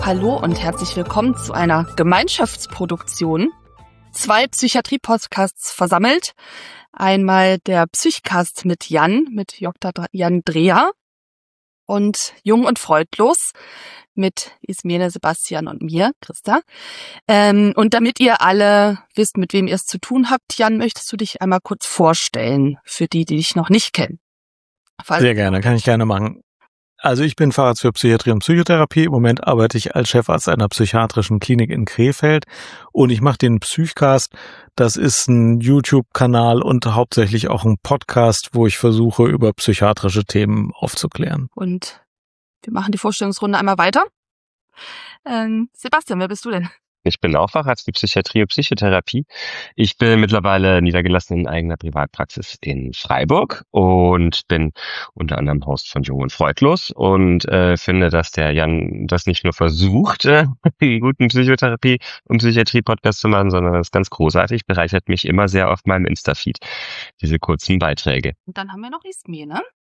Hallo und herzlich willkommen zu einer Gemeinschaftsproduktion. 2 Psychiatrie-Podcasts versammelt. Einmal der Psychcast mit Dr. Jan Dreher und Jung und Freudlos mit Ismene, Sebastian und mir, Christa. Und damit ihr alle wisst, mit wem ihr es zu tun habt, Jan, möchtest du dich einmal kurz vorstellen, für die dich noch nicht kennen? Sehr gerne, kann ich gerne machen. Also ich bin Facharzt für Psychiatrie und Psychotherapie. Im Moment arbeite ich als Chefarzt einer psychiatrischen Klinik in Krefeld und ich mache den Psychcast. Das ist ein YouTube-Kanal und hauptsächlich auch ein Podcast, wo ich versuche, über psychiatrische Themen aufzuklären. Und wir machen die Vorstellungsrunde einmal weiter. Sebastian, wer bist du denn? Ich bin auch Facharzt für Psychiatrie und Psychotherapie. Ich bin mittlerweile niedergelassen in eigener Privatpraxis in Freiburg und bin unter anderem Host von Jung und Freudlos und finde, dass der Jan das nicht nur versucht, einen guten Psychotherapie- und Psychiatrie-Podcast zu machen, sondern das ist ganz großartig, bereichert mich immer sehr auf meinem Insta-Feed, diese kurzen Beiträge. Und dann haben wir noch Ismene.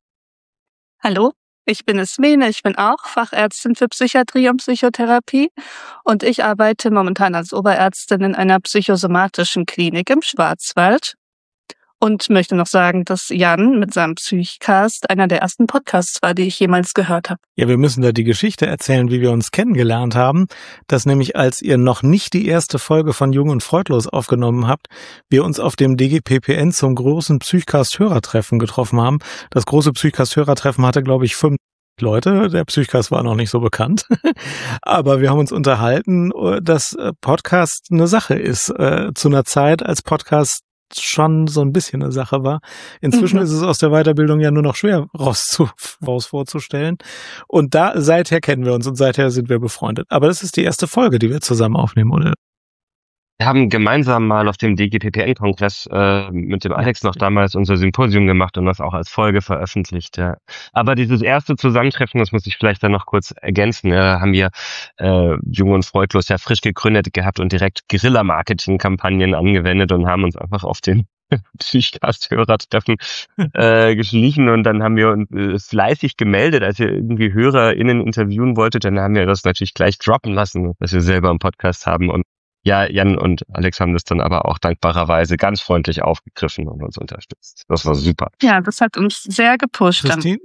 Hallo, ich bin Ismene, ich bin auch Fachärztin für Psychiatrie und Psychotherapie und ich arbeite momentan als Oberärztin in einer psychosomatischen Klinik im Schwarzwald und möchte noch sagen, dass Jan mit seinem Psychcast einer der ersten Podcasts war, die ich jemals gehört habe. Ja, wir müssen da die Geschichte erzählen, wie wir uns kennengelernt haben, dass nämlich als ihr noch nicht die erste Folge von Jung und Freudlos aufgenommen habt, wir uns auf dem DGPPN zum großen Psychcast-Hörertreffen getroffen haben. Das große Psychcast-Hörertreffen hatte, glaube ich, 5 Leute. Der Psychcast war noch nicht so bekannt. Aber wir haben uns unterhalten, dass Podcast eine Sache ist. Zu einer Zeit, als Podcast schon so ein bisschen eine Sache war. Inzwischen ist es aus der Weiterbildung ja nur noch schwer raus vorzustellen. Und seither kennen wir uns und seither sind wir befreundet. Aber das ist die erste Folge, die wir zusammen aufnehmen, oder? Wir haben gemeinsam mal auf dem DGPPN-Kongress mit dem Alex noch damals unser Symposium gemacht und das auch als Folge veröffentlicht. Ja. Aber dieses erste Zusammentreffen, das muss ich vielleicht dann noch kurz ergänzen, haben wir Jung und Freudlos ja frisch gegründet gehabt und direkt Guerilla-Marketing-Kampagnen angewendet und haben uns einfach auf den Psychcast-Hörertreffen geschlichen und dann haben wir uns fleißig gemeldet, als ihr irgendwie HörerInnen interviewen wolltet, dann haben wir das natürlich gleich droppen lassen, dass wir selber einen Podcast haben und ja, Jan und Alex haben das dann aber auch dankbarerweise ganz freundlich aufgegriffen und uns unterstützt. Das war super. Ja, das hat uns sehr gepusht. Sehr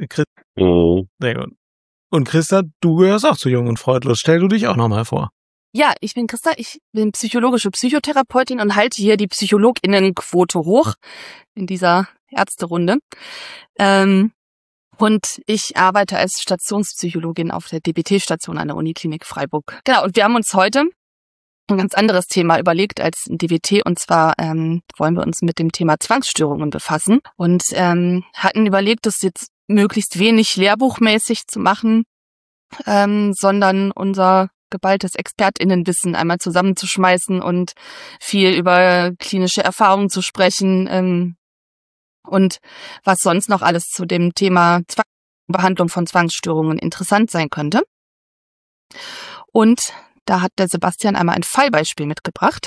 gut. Und Christa, du gehörst auch zu Jung und Freudlos. Stell du dich auch nochmal vor. Ja, ich bin Christa, ich bin psychologische Psychotherapeutin und halte hier die PsychologInnenquote hoch in dieser Ärzterunde. Und ich arbeite als Stationspsychologin auf der DBT-Station an der Uniklinik Freiburg. Genau, und wir haben uns heute ein ganz anderes Thema überlegt als ein DBT und zwar wollen wir uns mit dem Thema Zwangsstörungen befassen und hatten überlegt, das jetzt möglichst wenig lehrbuchmäßig zu machen, sondern unser geballtes ExpertInnenwissen einmal zusammenzuschmeißen und viel über klinische Erfahrungen zu sprechen und was sonst noch alles zu dem Thema Behandlung von Zwangsstörungen interessant sein könnte. Und da hat der Sebastian einmal ein Fallbeispiel mitgebracht.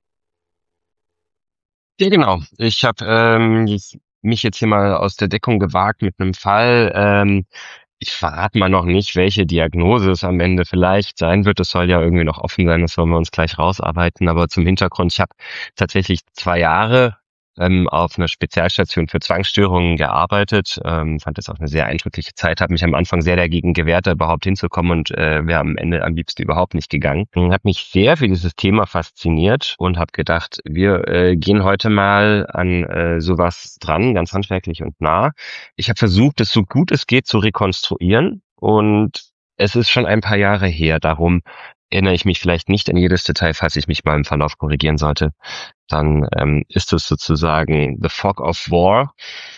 Ja, genau. Ich habe mich jetzt hier mal aus der Deckung gewagt mit einem Fall. Ich verrate mal noch nicht, welche Diagnose es am Ende vielleicht sein wird. Das soll ja irgendwie noch offen sein, das wollen wir uns gleich rausarbeiten. Aber zum Hintergrund, ich habe tatsächlich 2 Jahre auf einer Spezialstation für Zwangsstörungen gearbeitet, fand das auch eine sehr eindrückliche Zeit, habe mich am Anfang sehr dagegen gewehrt, da überhaupt hinzukommen und wäre am Ende am liebsten überhaupt nicht gegangen. Habe mich sehr für dieses Thema fasziniert und habe gedacht, wir gehen heute mal an sowas dran, ganz handwerklich und nah. Ich habe versucht, es so gut es geht zu rekonstruieren und es ist schon ein paar Jahre her, darum erinnere ich mich vielleicht nicht an jedes Detail, falls ich mich mal im Verlauf korrigieren sollte. Dann ist es sozusagen The Fog of War.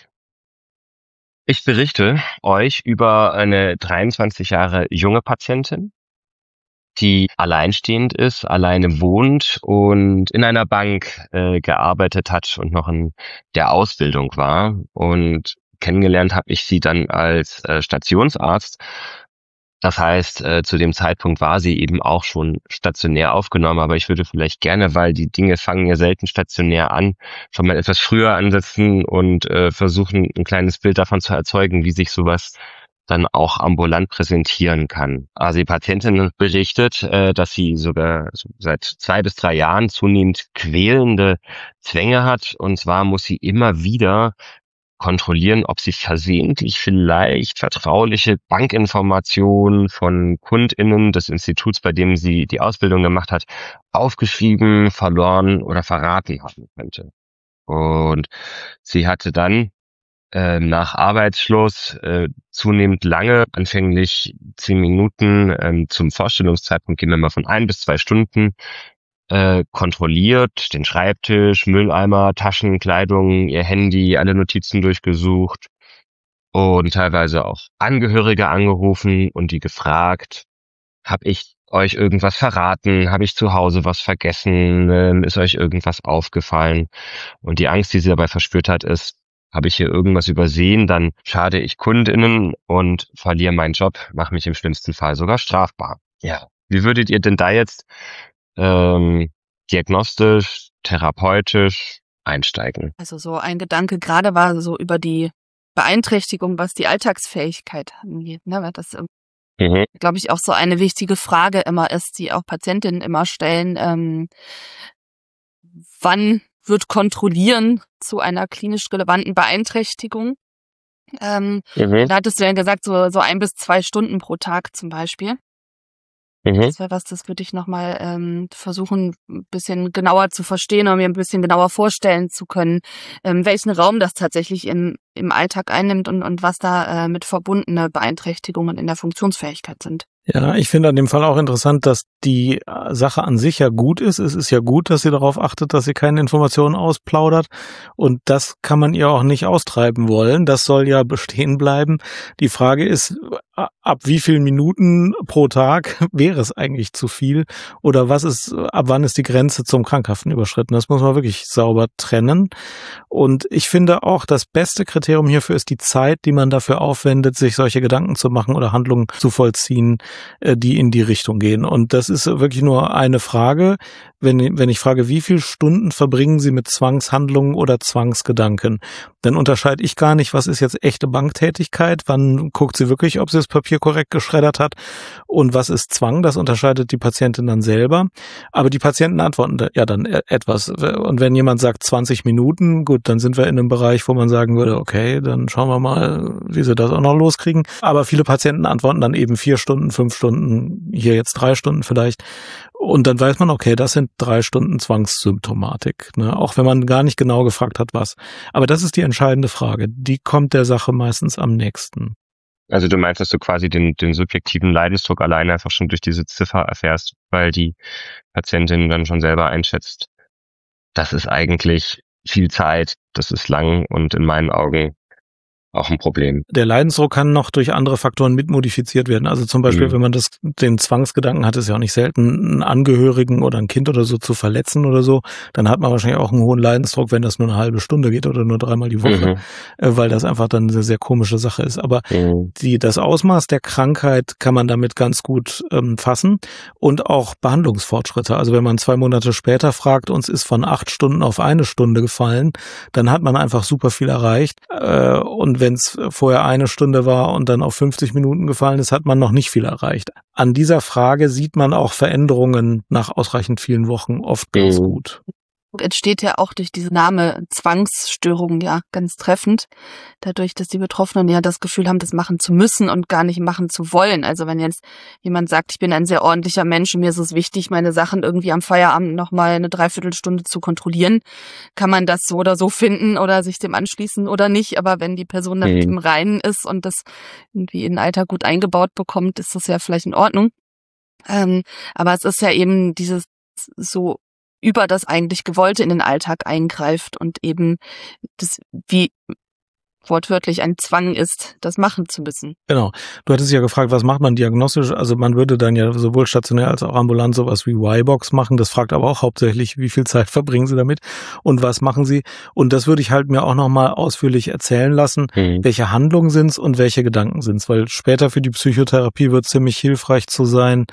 Ich berichte euch über eine 23 Jahre junge Patientin, die alleinstehend ist, alleine wohnt und in einer Bank gearbeitet hat und noch in der Ausbildung war. Und kennengelernt habe ich sie dann als Stationsarzt. Das heißt, zu dem Zeitpunkt war sie eben auch schon stationär aufgenommen, aber ich würde vielleicht gerne, weil die Dinge fangen ja selten stationär an, schon mal etwas früher ansetzen und versuchen, ein kleines Bild davon zu erzeugen, wie sich sowas dann auch ambulant präsentieren kann. Also die Patientin berichtet, dass sie sogar seit 2 bis 3 Jahren zunehmend quälende Zwänge hat. Und zwar muss sie immer wieder kontrollieren, ob sie versehentlich vielleicht vertrauliche Bankinformationen von KundInnen des Instituts, bei dem sie die Ausbildung gemacht hat, aufgeschrieben, verloren oder verraten haben könnte. Und sie hatte dann nach Arbeitsschluss zunehmend lange, anfänglich 10 Minuten, zum Vorstellungszeitpunkt gehen wir mal von 1 bis 2 Stunden, kontrolliert, den Schreibtisch, Mülleimer, Taschen, Kleidung, ihr Handy, alle Notizen durchgesucht und teilweise auch Angehörige angerufen und die gefragt, habe ich euch irgendwas verraten, habe ich zu Hause was vergessen, ist euch irgendwas aufgefallen? Und die Angst, die sie dabei verspürt hat, ist, habe ich hier irgendwas übersehen, dann schade ich KundInnen und verliere meinen Job, mache mich im schlimmsten Fall sogar strafbar. Ja. Wie würdet ihr denn da jetzt diagnostisch, therapeutisch einsteigen? Also so ein Gedanke gerade war so über die Beeinträchtigung, was die Alltagsfähigkeit angeht, ne? Weil das, glaube ich, auch so eine wichtige Frage immer ist, die auch Patientinnen immer stellen. Wann wird Kontrollieren zu einer klinisch relevanten Beeinträchtigung? Da hattest du ja gesagt, so 1 bis 2 Stunden pro Tag zum Beispiel. Das wäre was, das würde ich nochmal versuchen, ein bisschen genauer zu verstehen oder mir ein bisschen genauer vorstellen zu können, welchen Raum das tatsächlich im Alltag einnimmt und was da mit verbundene Beeinträchtigungen in der Funktionsfähigkeit sind. Ja, ich finde an dem Fall auch interessant, dass die Sache an sich ja gut ist. Es ist ja gut, dass sie darauf achtet, dass sie keine Informationen ausplaudert. Und das kann man ihr auch nicht austreiben wollen. Das soll ja bestehen bleiben. Die Frage ist, ab wie vielen Minuten pro Tag wäre es eigentlich zu viel? Oder ab wann ist die Grenze zum Krankhaften überschritten? Das muss man wirklich sauber trennen. Und ich finde auch, das beste Kriterium hierfür ist die Zeit, die man dafür aufwendet, sich solche Gedanken zu machen oder Handlungen zu vollziehen, die in die Richtung gehen. Und das ist wirklich nur eine Frage. Wenn ich frage, wie viele Stunden verbringen Sie mit Zwangshandlungen oder Zwangsgedanken, dann unterscheide ich gar nicht, was ist jetzt echte Banktätigkeit, wann guckt sie wirklich, ob sie das Papier korrekt geschreddert hat und was ist Zwang, das unterscheidet die Patientin dann selber. Aber die Patienten antworten ja dann etwas. Und wenn jemand sagt 20 Minuten, gut, dann sind wir in einem Bereich, wo man sagen würde, okay, dann schauen wir mal, wie sie das auch noch loskriegen. Aber viele Patienten antworten dann eben 4 Stunden, 5 Stunden, hier jetzt 3 Stunden vielleicht. Und dann weiß man, okay, das sind 3 Stunden Zwangssymptomatik, ne? Auch wenn man gar nicht genau gefragt hat, was. Aber das ist die entscheidende Frage. Die kommt der Sache meistens am nächsten. Also du meinst, dass du quasi den subjektiven Leidensdruck alleine einfach schon durch diese Ziffer erfährst, weil die Patientin dann schon selber einschätzt, das ist eigentlich viel Zeit, das ist lang und in meinen Augen auch ein Problem. Der Leidensdruck kann noch durch andere Faktoren mitmodifiziert werden. Also zum Beispiel, wenn man den Zwangsgedanken hat, ist ja auch nicht selten, einen Angehörigen oder ein Kind oder so zu verletzen oder so, dann hat man wahrscheinlich auch einen hohen Leidensdruck, wenn das nur eine halbe Stunde geht oder nur 3-mal die Woche, weil das einfach dann eine sehr, sehr komische Sache ist. Aber das Ausmaß der Krankheit kann man damit ganz gut fassen und auch Behandlungsfortschritte. Also wenn man 2 Monate später fragt, uns ist von 8 Stunden auf 1 Stunde gefallen, dann hat man einfach super viel erreicht. Und wenn es vorher 1 Stunde war und dann auf 50 Minuten gefallen ist, hat man noch nicht viel erreicht. An dieser Frage sieht man auch Veränderungen nach ausreichend vielen Wochen oft ganz gut. Entsteht ja auch durch diese Name Zwangsstörung ja ganz treffend, dadurch, dass die Betroffenen ja das Gefühl haben, das machen zu müssen und gar nicht machen zu wollen. Also wenn jetzt jemand sagt, ich bin ein sehr ordentlicher Mensch und mir ist es wichtig, meine Sachen irgendwie am Feierabend nochmal eine Dreiviertelstunde zu kontrollieren, kann man das so oder so finden oder sich dem anschließen oder nicht. Aber wenn die Person damit im Reinen ist und das irgendwie in den Alltag gut eingebaut bekommt, ist das ja vielleicht in Ordnung. Aber es ist ja eben dieses so über das eigentlich Gewollte in den Alltag eingreift und eben das wie wortwörtlich ein Zwang ist, das machen zu müssen. Genau. Du hattest ja gefragt, was macht man diagnostisch? Also man würde dann ja sowohl stationär als auch ambulant sowas wie Y-Box machen. Das fragt aber auch hauptsächlich, wie viel Zeit verbringen Sie damit und was machen Sie? Und das würde ich halt mir auch nochmal ausführlich erzählen lassen, welche Handlungen sind's und welche Gedanken sind's, weil später für die Psychotherapie wird ziemlich hilfreich zu sein,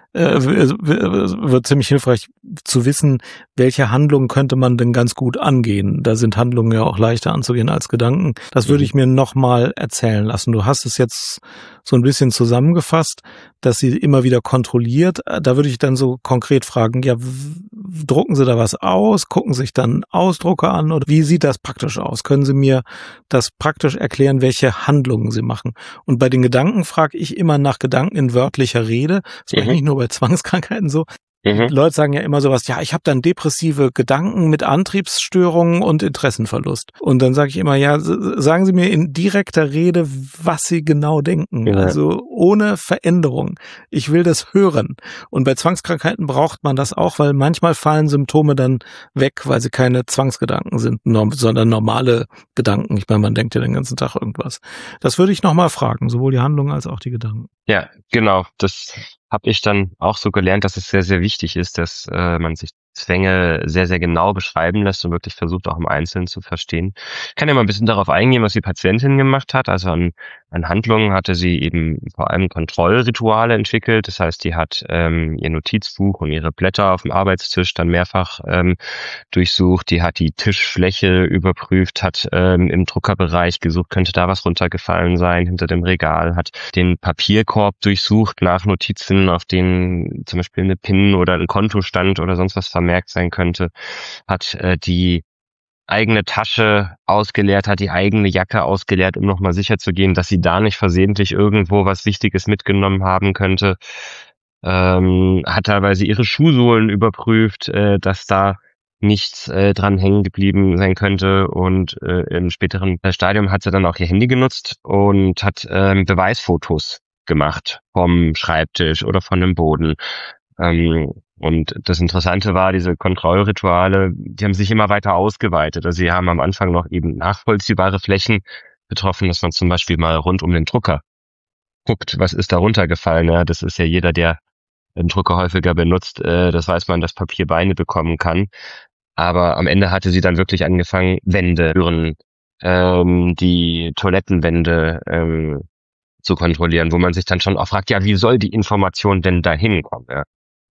wird ziemlich hilfreich zu wissen, welche Handlungen könnte man denn ganz gut angehen. Da sind Handlungen ja auch leichter anzugehen als Gedanken. Das würde ich mir nochmal erzählen lassen. Du hast es jetzt so ein bisschen zusammengefasst, dass sie immer wieder kontrolliert. Da würde ich dann so konkret fragen, ja, drucken Sie da was aus? Gucken sich dann Ausdrucke an? Oder wie sieht das praktisch aus? Können Sie mir das praktisch erklären, welche Handlungen Sie machen? Und bei den Gedanken frage ich immer nach Gedanken in wörtlicher Rede. Das mache ich nicht nur bei Zwangskrankheiten so. Leute sagen ja immer sowas, ja, ich habe dann depressive Gedanken mit Antriebsstörungen und Interessenverlust. Und dann sage ich immer, ja, sagen Sie mir in direkter Rede, was Sie genau denken. Ja. Also ohne Veränderung. Ich will das hören. Und bei Zwangskrankheiten braucht man das auch, weil manchmal fallen Symptome dann weg, weil sie keine Zwangsgedanken sind, sondern normale Gedanken. Ich meine, man denkt ja den ganzen Tag irgendwas. Das würde ich nochmal fragen, sowohl die Handlungen als auch die Gedanken. Ja, genau. Das habe ich dann auch so gelernt, dass es sehr, sehr wichtig ist, dass man sich Zwänge sehr, sehr genau beschreiben lässt und wirklich versucht, auch im Einzelnen zu verstehen. Ich kann ja mal ein bisschen darauf eingehen, was die Patientin gemacht hat. Also an Handlungen hatte sie eben vor allem Kontrollrituale entwickelt. Das heißt, die hat ihr Notizbuch und ihre Blätter auf dem Arbeitstisch dann mehrfach durchsucht. Die hat die Tischfläche überprüft, hat im Druckerbereich gesucht, könnte da was runtergefallen sein hinter dem Regal, hat den Papierkorb durchsucht nach Notizen, auf denen zum Beispiel eine PIN oder ein Kontostand oder sonst was vermerkt sein könnte, hat die eigene Tasche ausgeleert, hat die eigene Jacke ausgeleert, um nochmal sicher zu gehen, dass sie da nicht versehentlich irgendwo was Wichtiges mitgenommen haben könnte. Hat teilweise ihre Schuhsohlen überprüft, dass da nichts dran hängen geblieben sein könnte, und im späteren Stadium hat sie dann auch ihr Handy genutzt und hat Beweisfotos gemacht vom Schreibtisch oder von dem Boden. Und das Interessante war, diese Kontrollrituale, die haben sich immer weiter ausgeweitet. Also sie haben am Anfang noch eben nachvollziehbare Flächen betroffen, dass man zum Beispiel mal rund um den Drucker guckt, was ist da runtergefallen. Ja, das ist ja jeder, der einen Drucker häufiger benutzt, das weiß man, dass Papier Beine bekommen kann. Aber am Ende hatte sie dann wirklich angefangen, Wände, Türen, die Toilettenwände zu kontrollieren, wo man sich dann schon auch fragt, ja, wie soll die Information denn da hinkommen? Ja.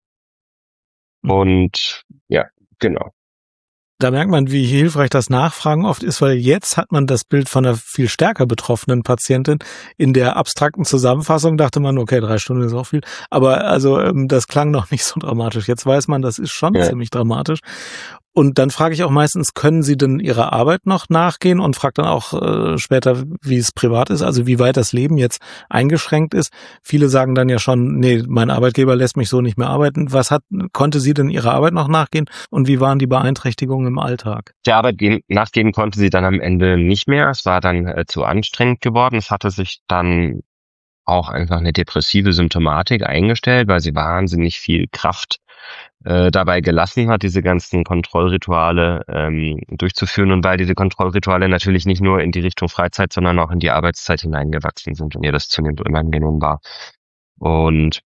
Und ja, genau. Da merkt man, wie hilfreich das Nachfragen oft ist, weil jetzt hat man das Bild von einer viel stärker betroffenen Patientin. In der abstrakten Zusammenfassung dachte man, okay, 3 Stunden ist auch viel. Aber also das klang noch nicht so dramatisch. Jetzt weiß man, das ist schon ziemlich dramatisch. Und dann frage ich auch meistens, können Sie denn Ihrer Arbeit noch nachgehen, und frage dann auch später, wie es privat ist, also wie weit das Leben jetzt eingeschränkt ist. Viele sagen dann ja schon, nee, mein Arbeitgeber lässt mich so nicht mehr arbeiten. Konnte sie denn Ihrer Arbeit noch nachgehen, und wie waren die Beeinträchtigungen im Alltag? Der Arbeit nachgehen konnte sie dann am Ende nicht mehr. Es war dann zu anstrengend geworden. Es hatte sich dann auch einfach eine depressive Symptomatik eingestellt, weil sie wahnsinnig viel Kraft dabei gelassen hat, diese ganzen Kontrollrituale durchzuführen, und weil diese Kontrollrituale natürlich nicht nur in die Richtung Freizeit, sondern auch in die Arbeitszeit hineingewachsen sind und ihr das zunehmend unangenehm war. Und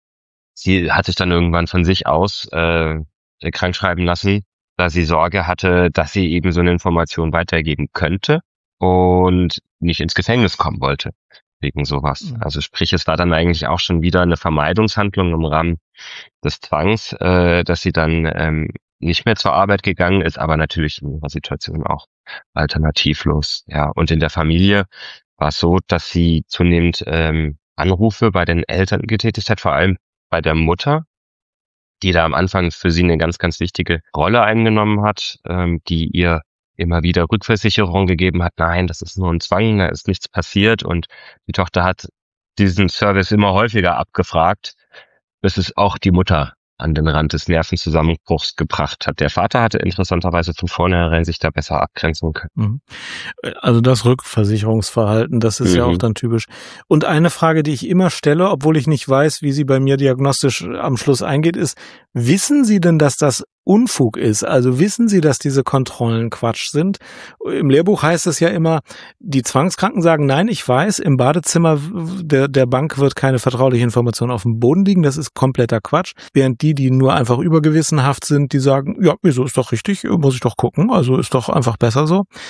sie hat sich dann irgendwann von sich aus krankschreiben lassen, da sie Sorge hatte, dass sie eben so eine Information weitergeben könnte und nicht ins Gefängnis kommen wollte wegen sowas. Also sprich, es war dann eigentlich auch schon wieder eine Vermeidungshandlung im Rahmen des Zwangs, dass sie dann nicht mehr zur Arbeit gegangen ist, aber natürlich in ihrer Situation auch alternativlos. Ja, und in der Familie war es so, dass sie zunehmend Anrufe bei den Eltern getätigt hat, vor allem bei der Mutter, die da am Anfang für sie eine ganz, ganz wichtige Rolle eingenommen hat, die ihr immer wieder Rückversicherung gegeben hat, nein, das ist nur ein Zwang, da ist nichts passiert, und die Tochter hat diesen Service immer häufiger abgefragt, bis es auch die Mutter an den Rand des Nervenzusammenbruchs gebracht hat. Der Vater hatte interessanterweise von vornherein sich da besser abgrenzen können. Also das Rückversicherungsverhalten, das ist ja auch dann typisch. Und eine Frage, die ich immer stelle, obwohl ich nicht weiß, wie sie bei mir diagnostisch am Schluss eingeht, ist, wissen Sie denn, dass das Unfug ist? Also wissen Sie, dass diese Kontrollen Quatsch sind? Im Lehrbuch heißt es ja immer, die Zwangskranken sagen, nein, ich weiß, im Badezimmer der Bank wird keine vertrauliche Information auf dem Boden liegen, das ist kompletter Quatsch. Während die nur einfach übergewissenhaft sind, die sagen, ja, wieso, ist doch richtig, muss ich doch gucken, also ist doch einfach besser so.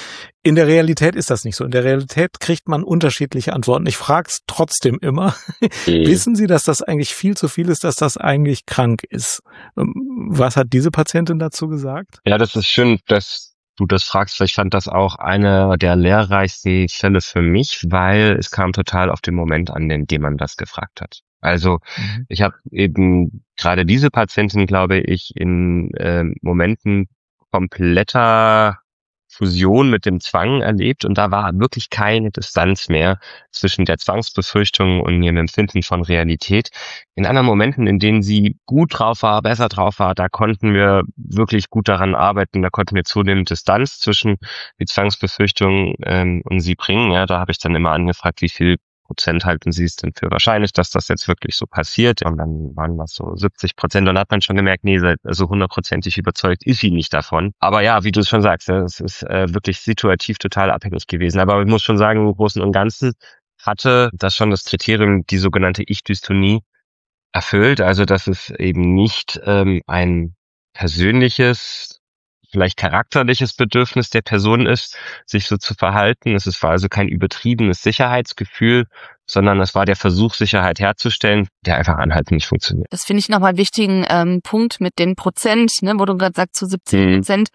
In der Realität ist das nicht so. In der Realität kriegt man unterschiedliche Antworten. Ich frage es trotzdem immer. Wissen Sie, dass das eigentlich viel zu viel ist, dass das eigentlich krank ist? Was hat diese Patientin dazu gesagt? Ja, das ist schön, dass du das fragst. Ich fand das auch einer der lehrreichsten Fälle für mich, weil es kam total auf den Moment an, in dem man das gefragt hat. Also ich habe eben gerade diese Patientin, glaube ich, in Momenten kompletter Fusion mit dem Zwang erlebt und da war wirklich keine Distanz mehr zwischen der Zwangsbefürchtung und ihrem Empfinden von Realität. In anderen Momenten, in denen sie gut drauf war, besser drauf war, da konnten wir wirklich gut daran arbeiten, da konnten wir zunehmend Distanz zwischen die Zwangsbefürchtung und sie bringen. Ja, da habe ich dann immer angefragt, wie viel Prozent halten Sie es denn für wahrscheinlich, dass das jetzt wirklich so passiert? Und dann waren das so 70%. Und dann hat man schon gemerkt, nee, also 100%ig überzeugt ist sie nicht davon. Aber ja, wie du es schon sagst, es ist wirklich situativ total abhängig gewesen. Aber ich muss schon sagen, im Großen und Ganzen hatte das schon das Kriterium, die sogenannte Ich-Dystonie erfüllt. Also, dass es eben nicht ein persönliches, vielleicht charakterliches Bedürfnis der Person ist, sich so zu verhalten. Es war also kein übertriebenes Sicherheitsgefühl, sondern es war der Versuch, Sicherheit herzustellen, der einfach anhaltend nicht funktioniert. Das finde ich nochmal einen wichtigen Punkt mit den Prozent, ne, wo du gerade sagst, zu 70%.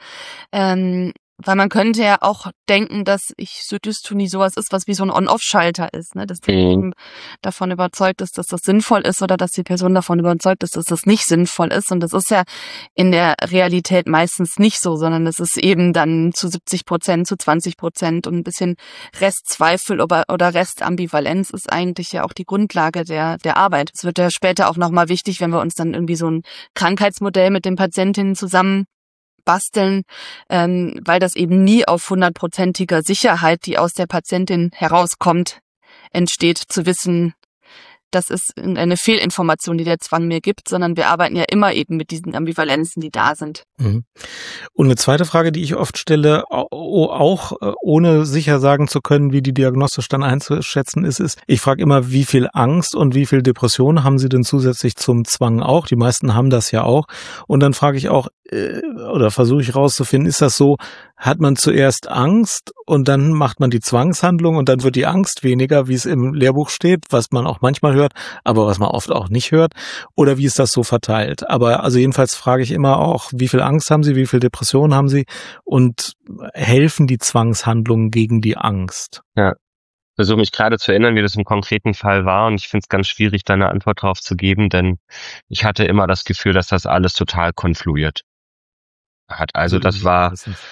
Weil man könnte ja auch denken, dass Dystonie sowas ist, was wie so ein On-Off-Schalter ist, ne? Dass die Person davon überzeugt ist, dass das sinnvoll ist oder dass die Person davon überzeugt ist, dass das nicht sinnvoll ist. Und das ist ja in der Realität meistens nicht so, sondern es ist eben dann zu 70%, zu 20% und ein bisschen Restzweifel oder Restambivalenz ist eigentlich ja auch die Grundlage der Arbeit. Es wird ja später auch nochmal wichtig, wenn wir uns dann irgendwie so ein Krankheitsmodell mit den Patientinnen zusammen basteln, weil das eben nie auf 100%iger Sicherheit, die aus der Patientin herauskommt, entsteht, zu wissen, das ist eine Fehlinformation, die der Zwang mir gibt, sondern wir arbeiten ja immer eben mit diesen Ambivalenzen, die da sind. Und eine zweite Frage, die ich oft stelle, auch ohne sicher sagen zu können, wie die diagnostisch dann einzuschätzen ist, ich frage immer, wie viel Angst und wie viel Depression haben Sie denn zusätzlich zum Zwang auch? Die meisten haben das ja auch. Und dann frage ich auch, oder versuche ich rauszufinden, ist das so, hat man zuerst Angst und dann macht man die Zwangshandlung und dann wird die Angst weniger, wie es im Lehrbuch steht, was man auch manchmal hört, aber was man oft auch nicht hört, oder wie ist das so verteilt? Aber also jedenfalls frage ich immer auch, wie viel Angst haben Sie, wie viel Depression haben Sie und helfen die Zwangshandlungen gegen die Angst? Ja. Ich versuche mich gerade zu erinnern, wie das im konkreten Fall war und ich finde es ganz schwierig, da eine Antwort drauf zu geben, denn ich hatte immer das Gefühl, dass das alles total konfluiert hat. Also das war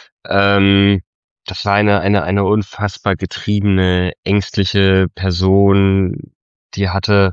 eine unfassbar getriebene, ängstliche Person, die hatte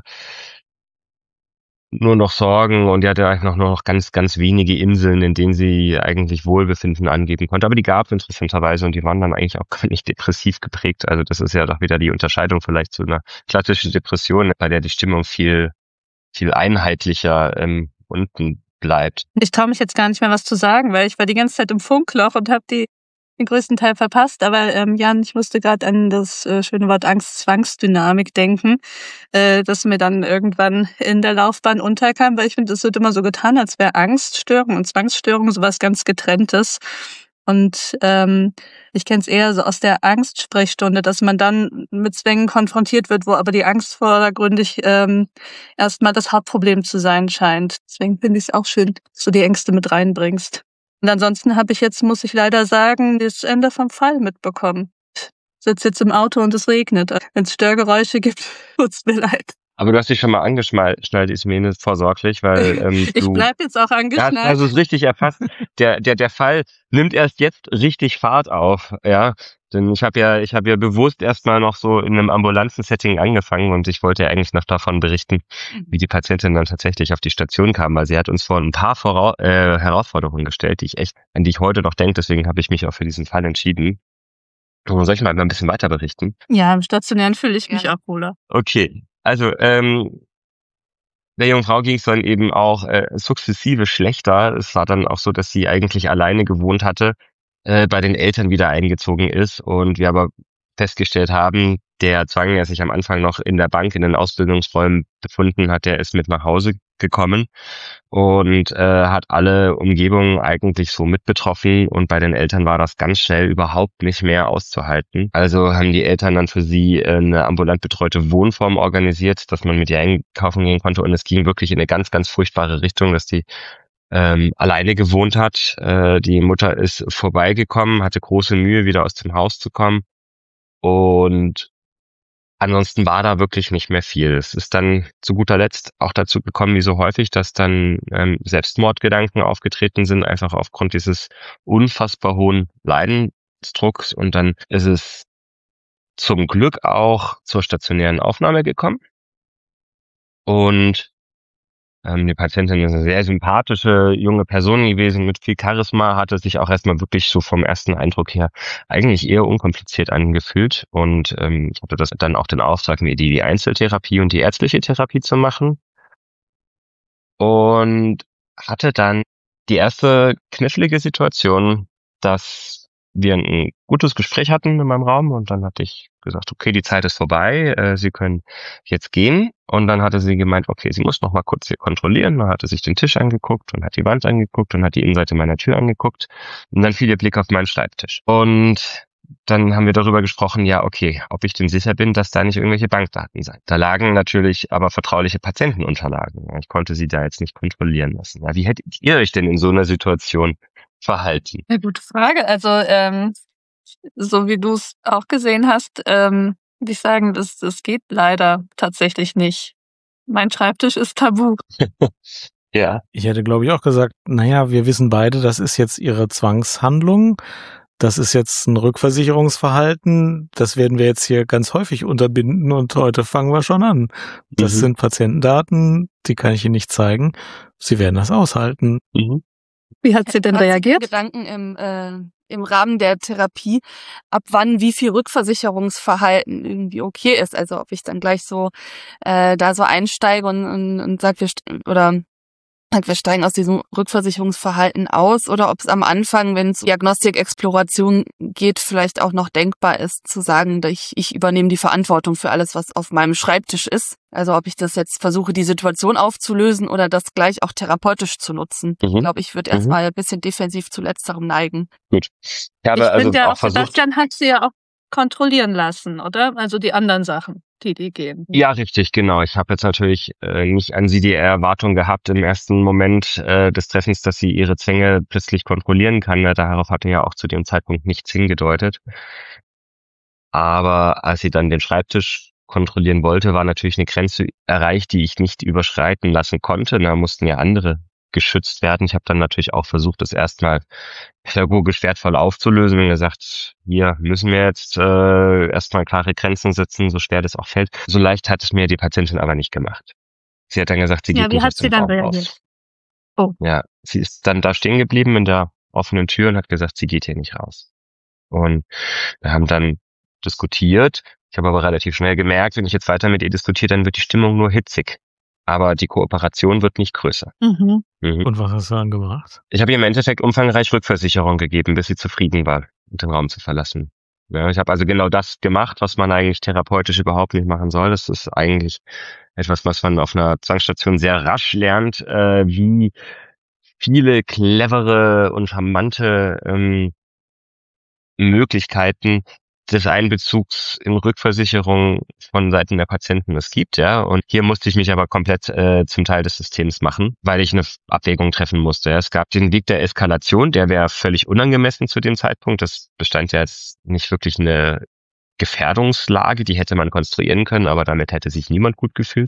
nur noch Sorgen und die hatte eigentlich nur noch ganz, ganz wenige Inseln, in denen sie eigentlich Wohlbefinden angeben konnte. Aber die gab es interessanterweise und die waren dann eigentlich auch gar nicht depressiv geprägt. Also das ist ja doch wieder die Unterscheidung vielleicht zu einer klassischen Depression, bei der die Stimmung viel, viel einheitlicher unten bleibt. Ich traue mich jetzt gar nicht mehr was zu sagen, weil ich war die ganze Zeit im Funkloch und habe den größten Teil verpasst. Aber Jan, ich musste gerade an das schöne Wort Angst-Zwangsdynamik denken, das mir dann irgendwann in der Laufbahn unterkam, weil ich finde, es wird immer so getan, als wäre Angststörung und Zwangsstörung sowas ganz Getrenntes. Und ich kenne es eher so aus der Angstsprechstunde, dass man dann mit Zwängen konfrontiert wird, wo aber die Angst vordergründig erstmal das Hauptproblem zu sein scheint. Deswegen finde ich es auch schön, dass du die Ängste mit reinbringst. Und ansonsten habe ich jetzt, muss ich leider sagen, das Ende vom Fall mitbekommen. Ich sitze jetzt im Auto und es regnet. Wenn es Störgeräusche gibt, tut's mir leid. Aber du hast dich schon mal angeschnallt, Ismene, vorsorglich, weil ich bleib jetzt auch angeschnallt. Ja, also es richtig erfasst. Der Fall nimmt erst jetzt richtig Fahrt auf, ja. Denn ich habe ja bewusst erstmal noch so in einem ambulanten Setting angefangen und ich wollte ja eigentlich noch davon berichten, wie die Patientin dann tatsächlich auf die Station kam, weil sie hat uns vor ein paar Herausforderungen gestellt, an die ich heute noch denke, deswegen habe ich mich auch für diesen Fall entschieden. Soll ich mal ein bisschen weiter berichten? Ja, im Stationären fühle ich mich auch wohler. Okay. Also, der jungen Frau ging es dann eben auch sukzessive schlechter. Es war dann auch so, dass sie eigentlich alleine gewohnt hatte, bei den Eltern wieder eingezogen ist und wir aber festgestellt haben, der Zwang, der sich am Anfang noch in der Bank, in den Ausbildungsräumen befunden hat, der ist mit nach Hause gekommen und hat alle Umgebungen eigentlich so mit betroffen. Und bei den Eltern war das ganz schnell überhaupt nicht mehr auszuhalten. Also haben die Eltern dann für sie eine ambulant betreute Wohnform organisiert, dass man mit ihr einkaufen gehen konnte. Und es ging wirklich in eine ganz, ganz furchtbare Richtung, dass die alleine gewohnt hat. Die Mutter ist vorbeigekommen, hatte große Mühe, wieder aus dem Haus zu kommen. Und ansonsten war da wirklich nicht mehr viel. Es ist dann zu guter Letzt auch dazu gekommen, wie so häufig, dass dann Selbstmordgedanken aufgetreten sind, einfach aufgrund dieses unfassbar hohen Leidensdrucks. Und dann ist es zum Glück auch zur stationären Aufnahme gekommen. Und die Patientin ist eine sehr sympathische junge Person gewesen mit viel Charisma, hatte sich auch erstmal wirklich so vom ersten Eindruck her eigentlich eher unkompliziert angefühlt und hatte das dann auch den Auftrag, mir die Einzeltherapie und die ärztliche Therapie zu machen und hatte dann die erste knifflige Situation, dass wir ein gutes Gespräch hatten in meinem Raum und dann hatte ich gesagt, okay, die Zeit ist vorbei, Sie können jetzt gehen. Und dann hatte sie gemeint, okay, sie muss noch mal kurz hier kontrollieren. Dann hatte sich den Tisch angeguckt und hat die Wand angeguckt und hat die Innenseite meiner Tür angeguckt. Und dann fiel ihr Blick auf meinen Schreibtisch. Und dann haben wir darüber gesprochen, ja, okay, ob ich denn sicher bin, dass da nicht irgendwelche Bankdaten seien. Da lagen natürlich aber vertrauliche Patientenunterlagen. Ich konnte sie da jetzt nicht kontrollieren lassen. Ja, wie hättet ihr euch denn in so einer Situation verhalten? Eine gute Frage. Also, so wie du es auch gesehen hast, würde ich sagen, das geht leider tatsächlich nicht. Mein Schreibtisch ist tabu. Ja. Ich hätte, glaube ich, auch gesagt, naja, wir wissen beide, das ist jetzt ihre Zwangshandlung. Das ist jetzt ein Rückversicherungsverhalten. Das werden wir jetzt hier ganz häufig unterbinden und heute fangen wir schon an. Das sind Patientendaten, die kann ich Ihnen nicht zeigen. Sie werden das aushalten. Wie hat sie denn reagiert? Gedanken im Rahmen der Therapie, ab wann wie viel Rückversicherungsverhalten irgendwie okay ist. Also ob ich dann gleich so da so einsteige und sage, wir steigen aus diesem Rückversicherungsverhalten aus, oder ob es am Anfang, wenn es um Diagnostik-Exploration geht, vielleicht auch noch denkbar ist, zu sagen, dass ich übernehme die Verantwortung für alles, was auf meinem Schreibtisch ist. Also ob ich das jetzt versuche, die Situation aufzulösen oder das gleich auch therapeutisch zu nutzen. Ich glaube, ich würde erstmal ein bisschen defensiv zu letzterem neigen. Gut. Ich habe also finde ja auch versucht. Sebastian hat sie ja auch kontrollieren lassen, oder? Also die anderen Sachen, die gehen. Ja, richtig, genau. Ich habe jetzt natürlich nicht an sie die Erwartung gehabt im ersten Moment des Treffens, dass sie ihre Zwänge plötzlich kontrollieren kann. Darauf hatte ja auch zu dem Zeitpunkt nichts hingedeutet. Aber als sie dann den Schreibtisch kontrollieren wollte, war natürlich eine Grenze erreicht, die ich nicht überschreiten lassen konnte. Da mussten ja andere geschützt werden. Ich habe dann natürlich auch versucht, das erstmal pädagogisch wertvoll aufzulösen und gesagt, hier müssen wir jetzt erstmal klare Grenzen setzen, so schwer das auch fällt. So leicht hat es mir die Patientin aber nicht gemacht. Sie hat dann gesagt, sie geht nicht aus dem Raum raus. Oh. Ja, sie ist dann da stehen geblieben in der offenen Tür und hat gesagt, sie geht hier nicht raus. Und wir haben dann diskutiert. Ich habe aber relativ schnell gemerkt, wenn ich jetzt weiter mit ihr diskutiere, dann wird die Stimmung nur hitzig. Aber die Kooperation wird nicht größer. Und was hast du dann gemacht? Ich habe ihr im Endeffekt umfangreich Rückversicherung gegeben, bis sie zufrieden war, den Raum zu verlassen. Ja, ich habe also genau das gemacht, was man eigentlich therapeutisch überhaupt nicht machen soll. Das ist eigentlich etwas, was man auf einer Zwangsstation sehr rasch lernt, wie viele clevere und charmante Möglichkeiten des Einbezugs in Rückversicherung von Seiten der Patienten es gibt, ja. Und hier musste ich mich aber komplett zum Teil des Systems machen, weil ich eine Abwägung treffen musste. Ja. Es gab den Weg der Eskalation, der wäre völlig unangemessen zu dem Zeitpunkt. Das bestand ja jetzt nicht wirklich eine Gefährdungslage, die hätte man konstruieren können, aber damit hätte sich niemand gut gefühlt.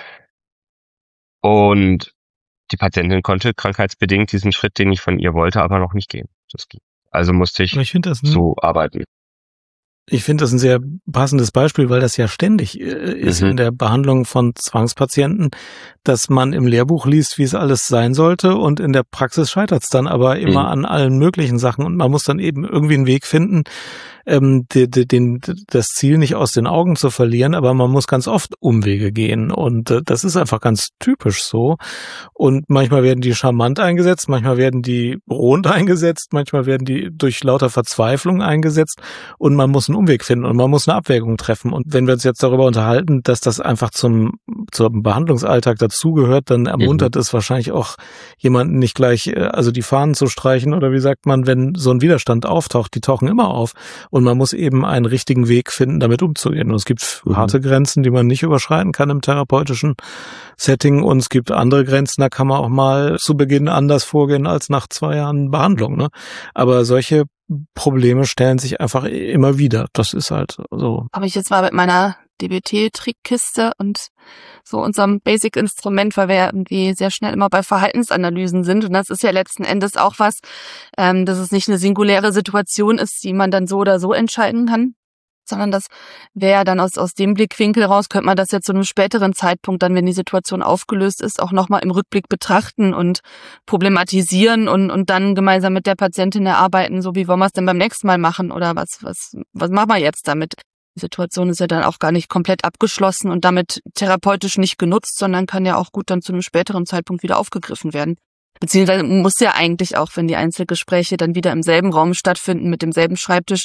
Und die Patientin konnte krankheitsbedingt diesen Schritt, den ich von ihr wollte, aber noch nicht gehen. Das ging. Also musste ich so arbeiten. Ich finde das ein sehr passendes Beispiel, weil das ja ständig ist in der Behandlung von Zwangspatienten, dass man im Lehrbuch liest, wie es alles sein sollte, und in der Praxis scheitert es dann aber immer an allen möglichen Sachen, und man muss dann eben irgendwie einen Weg finden, das Ziel nicht aus den Augen zu verlieren, aber man muss ganz oft Umwege gehen und das ist einfach ganz typisch so. Und manchmal werden die charmant eingesetzt, manchmal werden die drohend eingesetzt, manchmal werden die durch lauter Verzweiflung eingesetzt und man muss einen Umweg finden und man muss eine Abwägung treffen. Und wenn wir uns jetzt darüber unterhalten, dass das einfach zum Behandlungsalltag dazugehört, dann ermuntert es wahrscheinlich auch jemanden nicht gleich, also die Fahnen zu streichen oder wie sagt man, wenn so ein Widerstand auftaucht, die tauchen immer auf und man muss eben einen richtigen Weg finden, damit umzugehen. Und es gibt harte Grenzen, die man nicht überschreiten kann im therapeutischen Setting und es gibt andere Grenzen, da kann man auch mal zu Beginn anders vorgehen als nach 2 Jahren Behandlung, ne? Aber solche Probleme stellen sich einfach immer wieder. Das ist halt so. Habe ich jetzt mal mit meiner DBT-Trickkiste und so unserem Basic-Instrument, weil wir ja irgendwie sehr schnell immer bei Verhaltensanalysen sind. Und das ist ja letzten Endes auch was, dass es nicht eine singuläre Situation ist, die man dann so oder so entscheiden kann, sondern das wäre ja dann aus dem Blickwinkel raus, könnte man das jetzt zu einem späteren Zeitpunkt dann, wenn die Situation aufgelöst ist, auch nochmal im Rückblick betrachten und problematisieren und dann gemeinsam mit der Patientin erarbeiten, so wie wollen wir es denn beim nächsten Mal machen oder was machen wir jetzt damit? Die Situation ist ja dann auch gar nicht komplett abgeschlossen und damit therapeutisch nicht genutzt, sondern kann ja auch gut dann zu einem späteren Zeitpunkt wieder aufgegriffen werden. Beziehungsweise muss ja eigentlich auch, wenn die Einzelgespräche dann wieder im selben Raum stattfinden, mit demselben Schreibtisch,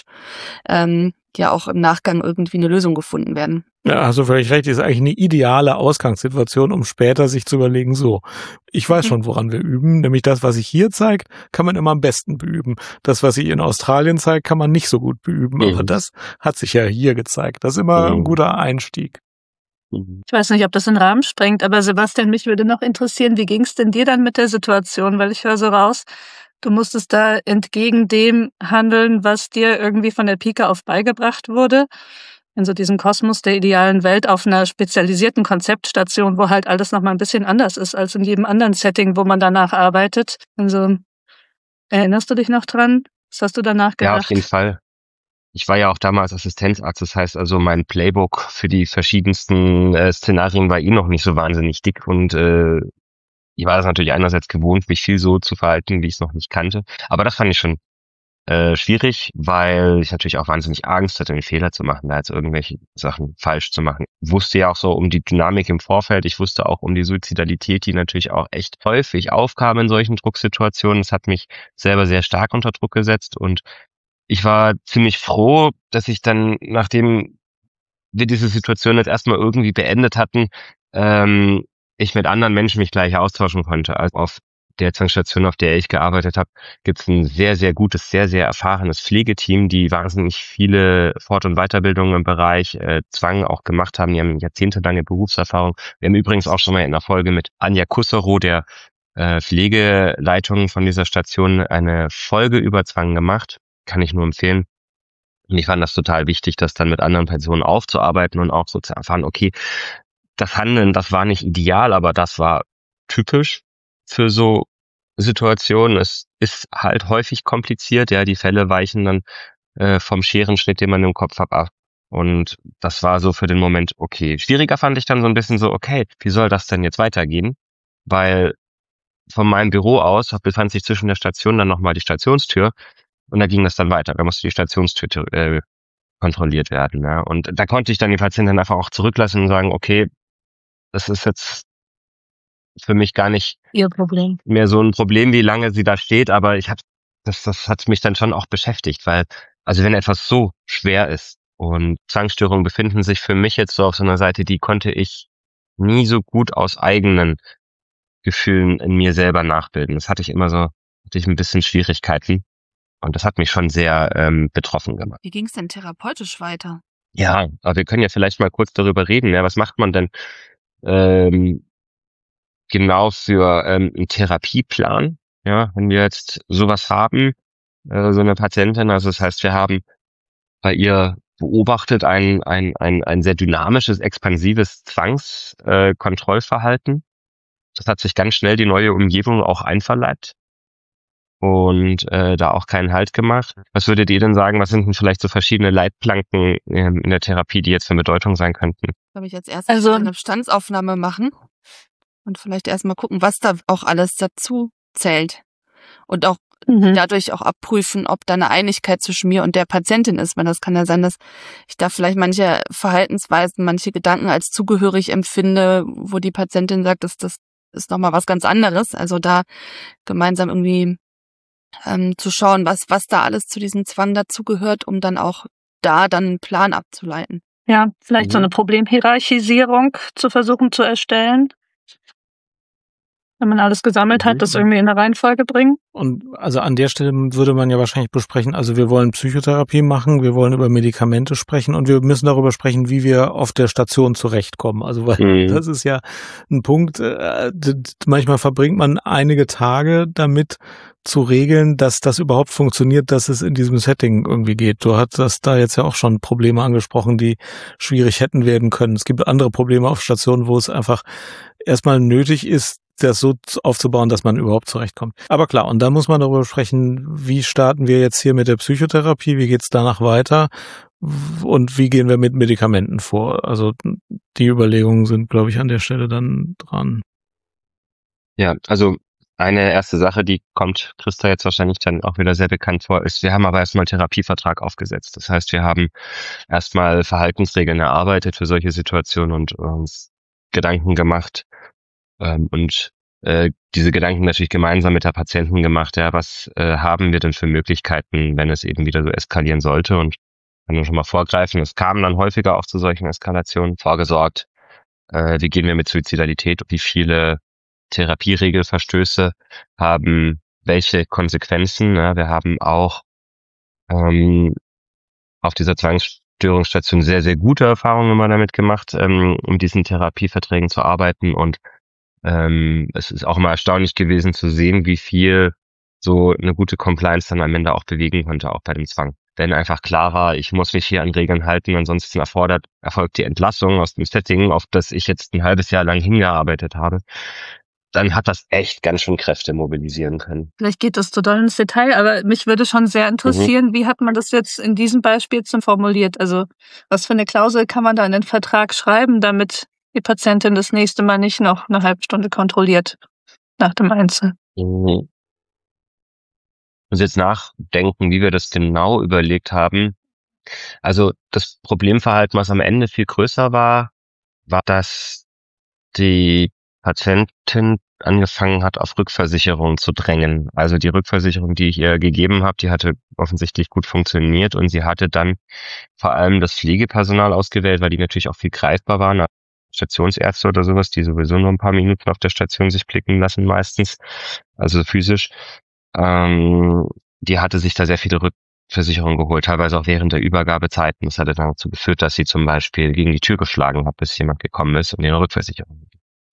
ja auch im Nachgang irgendwie eine Lösung gefunden werden. Ja, hast du völlig recht, ist eigentlich eine ideale Ausgangssituation, um später sich zu überlegen, so, ich weiß schon, woran wir üben, nämlich das, was ich hier zeige, kann man immer am besten beüben. Das, was ich in Australien zeige, kann man nicht so gut beüben, aber das hat sich ja hier gezeigt. Das ist immer ein guter Einstieg. Ich weiß nicht, ob das den Rahmen sprengt, aber Sebastian, mich würde noch interessieren, wie ging es denn dir dann mit der Situation? Weil ich höre so raus, du musstest da entgegen dem handeln, was dir irgendwie von der Pike auf beigebracht wurde. In so diesem Kosmos der idealen Welt auf einer spezialisierten Konzeptstation, wo halt alles nochmal ein bisschen anders ist als in jedem anderen Setting, wo man danach arbeitet. Also, erinnerst du dich noch dran? Was hast du danach gedacht? Ja, auf jeden Fall. Ich war ja auch damals Assistenzarzt, das heißt also mein Playbook für die verschiedensten Szenarien war noch nicht so wahnsinnig dick und ich war das natürlich einerseits gewohnt, mich viel so zu verhalten, wie ich es noch nicht kannte. Aber das fand ich schon schwierig, weil ich natürlich auch wahnsinnig Angst hatte, einen Fehler zu machen, da jetzt irgendwelche Sachen falsch zu machen. Ich wusste ja auch so um die Dynamik im Vorfeld, ich wusste auch um die Suizidalität, die natürlich auch echt häufig aufkam in solchen Drucksituationen. Es hat mich selber sehr stark unter Druck gesetzt und ich war ziemlich froh, dass ich dann, nachdem wir diese Situation jetzt erstmal irgendwie beendet hatten, ich mit anderen Menschen mich gleich austauschen konnte. Also auf der Zwangsstation, auf der ich gearbeitet habe, gibt es ein sehr, sehr gutes, sehr, sehr erfahrenes Pflegeteam, die wahnsinnig viele Fort- und Weiterbildungen im Bereich Zwang auch gemacht haben. Die haben jahrzehntelange Berufserfahrung. Wir haben übrigens auch schon mal in einer Folge mit Anja Kusserow, der Pflegeleitung von dieser Station, eine Folge über Zwang gemacht. Kann ich nur empfehlen. Und ich fand das total wichtig, das dann mit anderen Personen aufzuarbeiten und auch so zu erfahren, okay, das Handeln, das war nicht ideal, aber das war typisch für so Situationen. Es ist halt häufig kompliziert, ja, die Fälle weichen dann vom Scherenschnitt, den man im Kopf hat, ab. Und das war so für den Moment okay. Schwieriger fand ich dann so ein bisschen so, okay, wie soll das denn jetzt weitergehen? Weil von meinem Büro aus befand sich zwischen der Station dann nochmal die Stationstür. Und da ging das dann weiter. Da musste die Stationstür kontrolliert werden. Ja. Und da konnte ich dann die Patientin einfach auch zurücklassen und sagen, okay, das ist jetzt für mich gar nicht Ihr Problem. mehr so ein Problem, wie lange sie da steht, aber das hat mich dann schon auch beschäftigt, weil, also wenn etwas so schwer ist und Zwangsstörungen befinden sich für mich jetzt so auf so einer Seite, die konnte ich nie so gut aus eigenen Gefühlen in mir selber nachbilden. Das hatte ich ein bisschen Schwierigkeiten. Und das hat mich schon sehr betroffen gemacht. Wie ging es denn therapeutisch weiter? Ja, aber wir können ja vielleicht mal kurz darüber reden. Ja, was macht man denn genau für einen Therapieplan? Ja, wenn wir jetzt sowas haben, so eine Patientin, also das heißt, wir haben bei ihr beobachtet ein sehr dynamisches, expansives Zwangskontrollverhalten. Das hat sich ganz schnell die neue Umgebung auch einverleibt. Und da auch keinen Halt gemacht. Was würdet ihr denn sagen, was sind denn vielleicht so verschiedene Leitplanken in der Therapie, die jetzt von Bedeutung sein könnten? Glaube ich, als erstes eine Bestandsaufnahme machen und vielleicht erstmal gucken, was da auch alles dazu zählt. Und auch dadurch auch abprüfen, ob da eine Einigkeit zwischen mir und der Patientin ist, weil das kann ja sein, dass ich da vielleicht manche Verhaltensweisen, manche Gedanken als zugehörig empfinde, wo die Patientin sagt, das ist nochmal was ganz anderes. Also da gemeinsam irgendwie zu schauen, was da alles zu diesem Zwang dazugehört, um dann auch da dann einen Plan abzuleiten. Ja, vielleicht so eine Problemhierarchisierung zu versuchen zu erstellen. Wenn man alles gesammelt hat, das irgendwie in eine Reihenfolge bringen. Und also an der Stelle würde man ja wahrscheinlich besprechen, also wir wollen Psychotherapie machen, wir wollen über Medikamente sprechen und wir müssen darüber sprechen, wie wir auf der Station zurechtkommen. Also weil das ist ja ein Punkt, manchmal verbringt man einige Tage damit zu regeln, dass das überhaupt funktioniert, dass es in diesem Setting irgendwie geht. Du hast da jetzt ja auch schon Probleme angesprochen, die schwierig hätten werden können. Es gibt andere Probleme auf Stationen, wo es einfach erstmal nötig ist, das so aufzubauen, dass man überhaupt zurechtkommt. Aber klar, und da muss man darüber sprechen, wie starten wir jetzt hier mit der Psychotherapie, wie geht's danach weiter und wie gehen wir mit Medikamenten vor. Also die Überlegungen sind, glaube ich, an der Stelle dann dran. Ja, also eine erste Sache, die kommt Christa jetzt wahrscheinlich dann auch wieder sehr bekannt vor, ist, wir haben aber erstmal einen Therapievertrag aufgesetzt. Das heißt, wir haben erstmal Verhaltensregeln erarbeitet für solche Situationen und uns Gedanken gemacht, und diese Gedanken natürlich gemeinsam mit der Patientin gemacht, ja, was haben wir denn für Möglichkeiten, wenn es eben wieder so eskalieren sollte, und kann nur schon mal vorgreifen. Es kam dann häufiger auch zu solchen Eskalationen, vorgesorgt, wie gehen wir mit Suizidalität, wie viele Therapieregelverstöße haben welche Konsequenzen. Ja, wir haben auch auf dieser Zwangsstörungsstation sehr, sehr gute Erfahrungen immer damit gemacht, um diesen Therapieverträgen zu arbeiten, und es ist auch immer erstaunlich gewesen zu sehen, wie viel so eine gute Compliance dann am Ende auch bewegen konnte, auch bei dem Zwang. Wenn einfach klar war, ich muss mich hier an Regeln halten, ansonsten erfolgt die Entlassung aus dem Setting, auf das ich jetzt ein halbes Jahr lang hingearbeitet habe, dann hat das echt ganz schön Kräfte mobilisieren können. Vielleicht geht das total ins Detail, aber mich würde schon sehr interessieren, wie hat man das jetzt in diesem Beispiel formuliert? Also was für eine Klausel kann man da in den Vertrag schreiben, damit die Patientin das nächste Mal nicht noch eine halbe Stunde kontrolliert nach dem Einzel? Und jetzt nachdenken, wie wir das genau überlegt haben. Also das Problemverhalten, was am Ende viel größer war, dass die Patientin angefangen hat, auf Rückversicherung zu drängen. Also die Rückversicherung, die ich ihr gegeben habe, die hatte offensichtlich gut funktioniert, und sie hatte dann vor allem das Pflegepersonal ausgewählt, weil die natürlich auch viel greifbar waren. Stationsärzte oder sowas, die sowieso nur ein paar Minuten auf der Station sich blicken lassen meistens, also physisch. Die hatte sich da sehr viele Rückversicherungen geholt, teilweise auch während der Übergabezeiten. Das hatte dann dazu geführt, dass sie zum Beispiel gegen die Tür geschlagen hat, bis jemand gekommen ist und ihre Rückversicherung.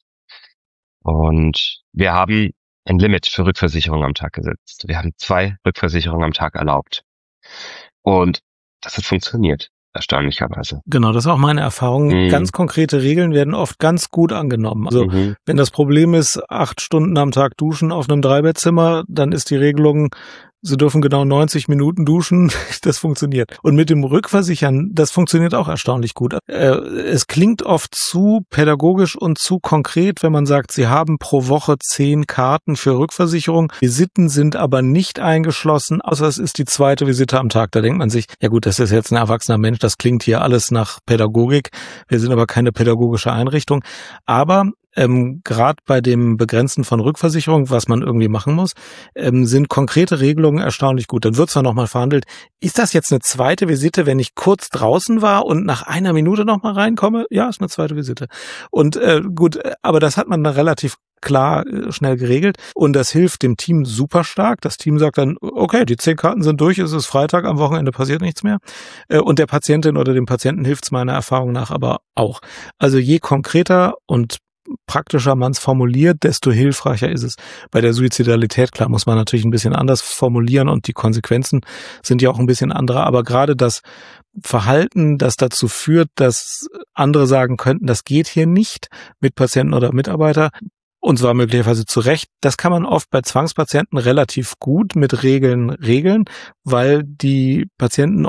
Und wir haben ein Limit für Rückversicherungen am Tag gesetzt. Wir haben 2 Rückversicherungen am Tag erlaubt. Und das hat funktioniert, erstaunlicherweise. Genau, das ist auch meine Erfahrung. Ganz konkrete Regeln werden oft ganz gut angenommen. Also wenn das Problem ist, 8 Stunden am Tag duschen auf einem 3-Bettzimmer, dann ist die Regelung, Sie dürfen genau 90 Minuten duschen, das funktioniert. Und mit dem Rückversichern, das funktioniert auch erstaunlich gut. Es klingt oft zu pädagogisch und zu konkret, wenn man sagt, Sie haben pro Woche 10 Karten für Rückversicherung. Visiten sind aber nicht eingeschlossen, außer es ist die 2. Visite am Tag. Da denkt man sich, ja gut, das ist jetzt ein erwachsener Mensch, das klingt hier alles nach Pädagogik. Wir sind aber keine pädagogische Einrichtung. Aber gerade bei dem Begrenzen von Rückversicherung, was man irgendwie machen muss, sind konkrete Regelungen erstaunlich gut. Dann wird zwar nochmal verhandelt, ist das jetzt eine 2. Visite, wenn ich kurz draußen war und nach 1 Minute nochmal reinkomme? Ja, ist eine 2. Visite. Und gut, aber das hat man dann relativ klar, schnell geregelt, und das hilft dem Team super stark. Das Team sagt dann, okay, die 10 Karten sind durch, es ist Freitag, am Wochenende passiert nichts mehr. Und der Patientin oder dem Patienten hilft es meiner Erfahrung nach aber auch. Also je konkreter und praktischer man es formuliert, desto hilfreicher ist es. Bei der Suizidalität, klar, muss man natürlich ein bisschen anders formulieren und die Konsequenzen sind ja auch ein bisschen andere, aber gerade das Verhalten, das dazu führt, dass andere sagen könnten, das geht hier nicht mit Patienten oder Mitarbeiter, und zwar möglicherweise zu Recht, das kann man oft bei Zwangspatienten relativ gut mit Regeln regeln, weil die Patienten oft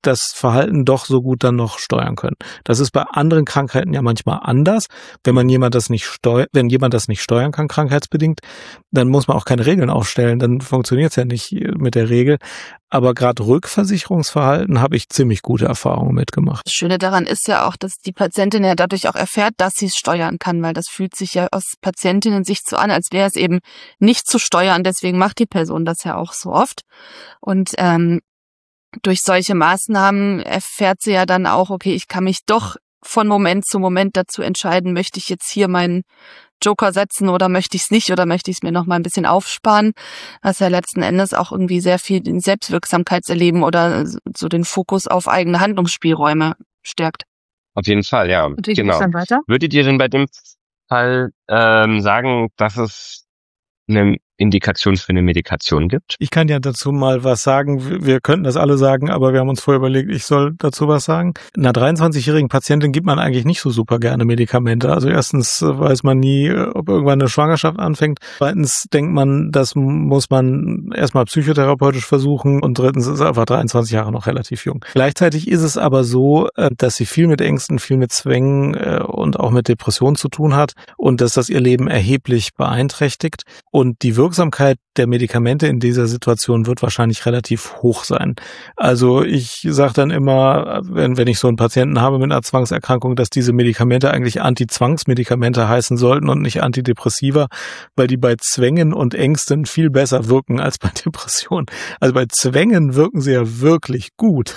das Verhalten doch so gut dann noch steuern können. Das ist bei anderen Krankheiten ja manchmal anders. Wenn jemand das nicht steuern kann, krankheitsbedingt, dann muss man auch keine Regeln aufstellen, dann funktioniert es ja nicht mit der Regel. Aber gerade Rückversicherungsverhalten habe ich ziemlich gute Erfahrungen mitgemacht. Das Schöne daran ist ja auch, dass die Patientin ja dadurch auch erfährt, dass sie es steuern kann, weil das fühlt sich ja aus Patientinnen-Sicht so an, als wäre es eben nicht zu steuern. Deswegen macht die Person das ja auch so oft. Und durch solche Maßnahmen erfährt sie ja dann auch, okay, ich kann mich doch von Moment zu Moment dazu entscheiden, möchte ich jetzt hier meinen Joker setzen oder möchte ich es nicht oder möchte ich es mir noch mal ein bisschen aufsparen, was ja letzten Endes auch irgendwie sehr viel den Selbstwirksamkeitserleben oder so den Fokus auf eigene Handlungsspielräume stärkt. Auf jeden Fall, ja. Und wie Genau. geht's dann weiter? Würdet ihr denn bei dem Fall sagen, dass es eine Indikation für eine Medikation gibt? Ich kann ja dazu mal was sagen. Wir könnten das alle sagen, aber wir haben uns vorher überlegt, ich soll dazu was sagen. Einer 23-jährigen Patientin gibt man eigentlich nicht so super gerne Medikamente. Also erstens weiß man nie, ob irgendwann eine Schwangerschaft anfängt. Zweitens denkt man, das muss man erstmal psychotherapeutisch versuchen. Und drittens ist einfach 23 Jahre noch relativ jung. Gleichzeitig ist es aber so, dass sie viel mit Ängsten, viel mit Zwängen und auch mit Depressionen zu tun hat und dass das ihr Leben erheblich beeinträchtigt. Und die Wirksamkeit der Medikamente in dieser Situation wird wahrscheinlich relativ hoch sein. Also ich sage dann immer, wenn ich so einen Patienten habe mit einer Zwangserkrankung, dass diese Medikamente eigentlich Anti-Zwangsmedikamente heißen sollten und nicht Antidepressiva, weil die bei Zwängen und Ängsten viel besser wirken als bei Depressionen. Also bei Zwängen wirken sie ja wirklich gut.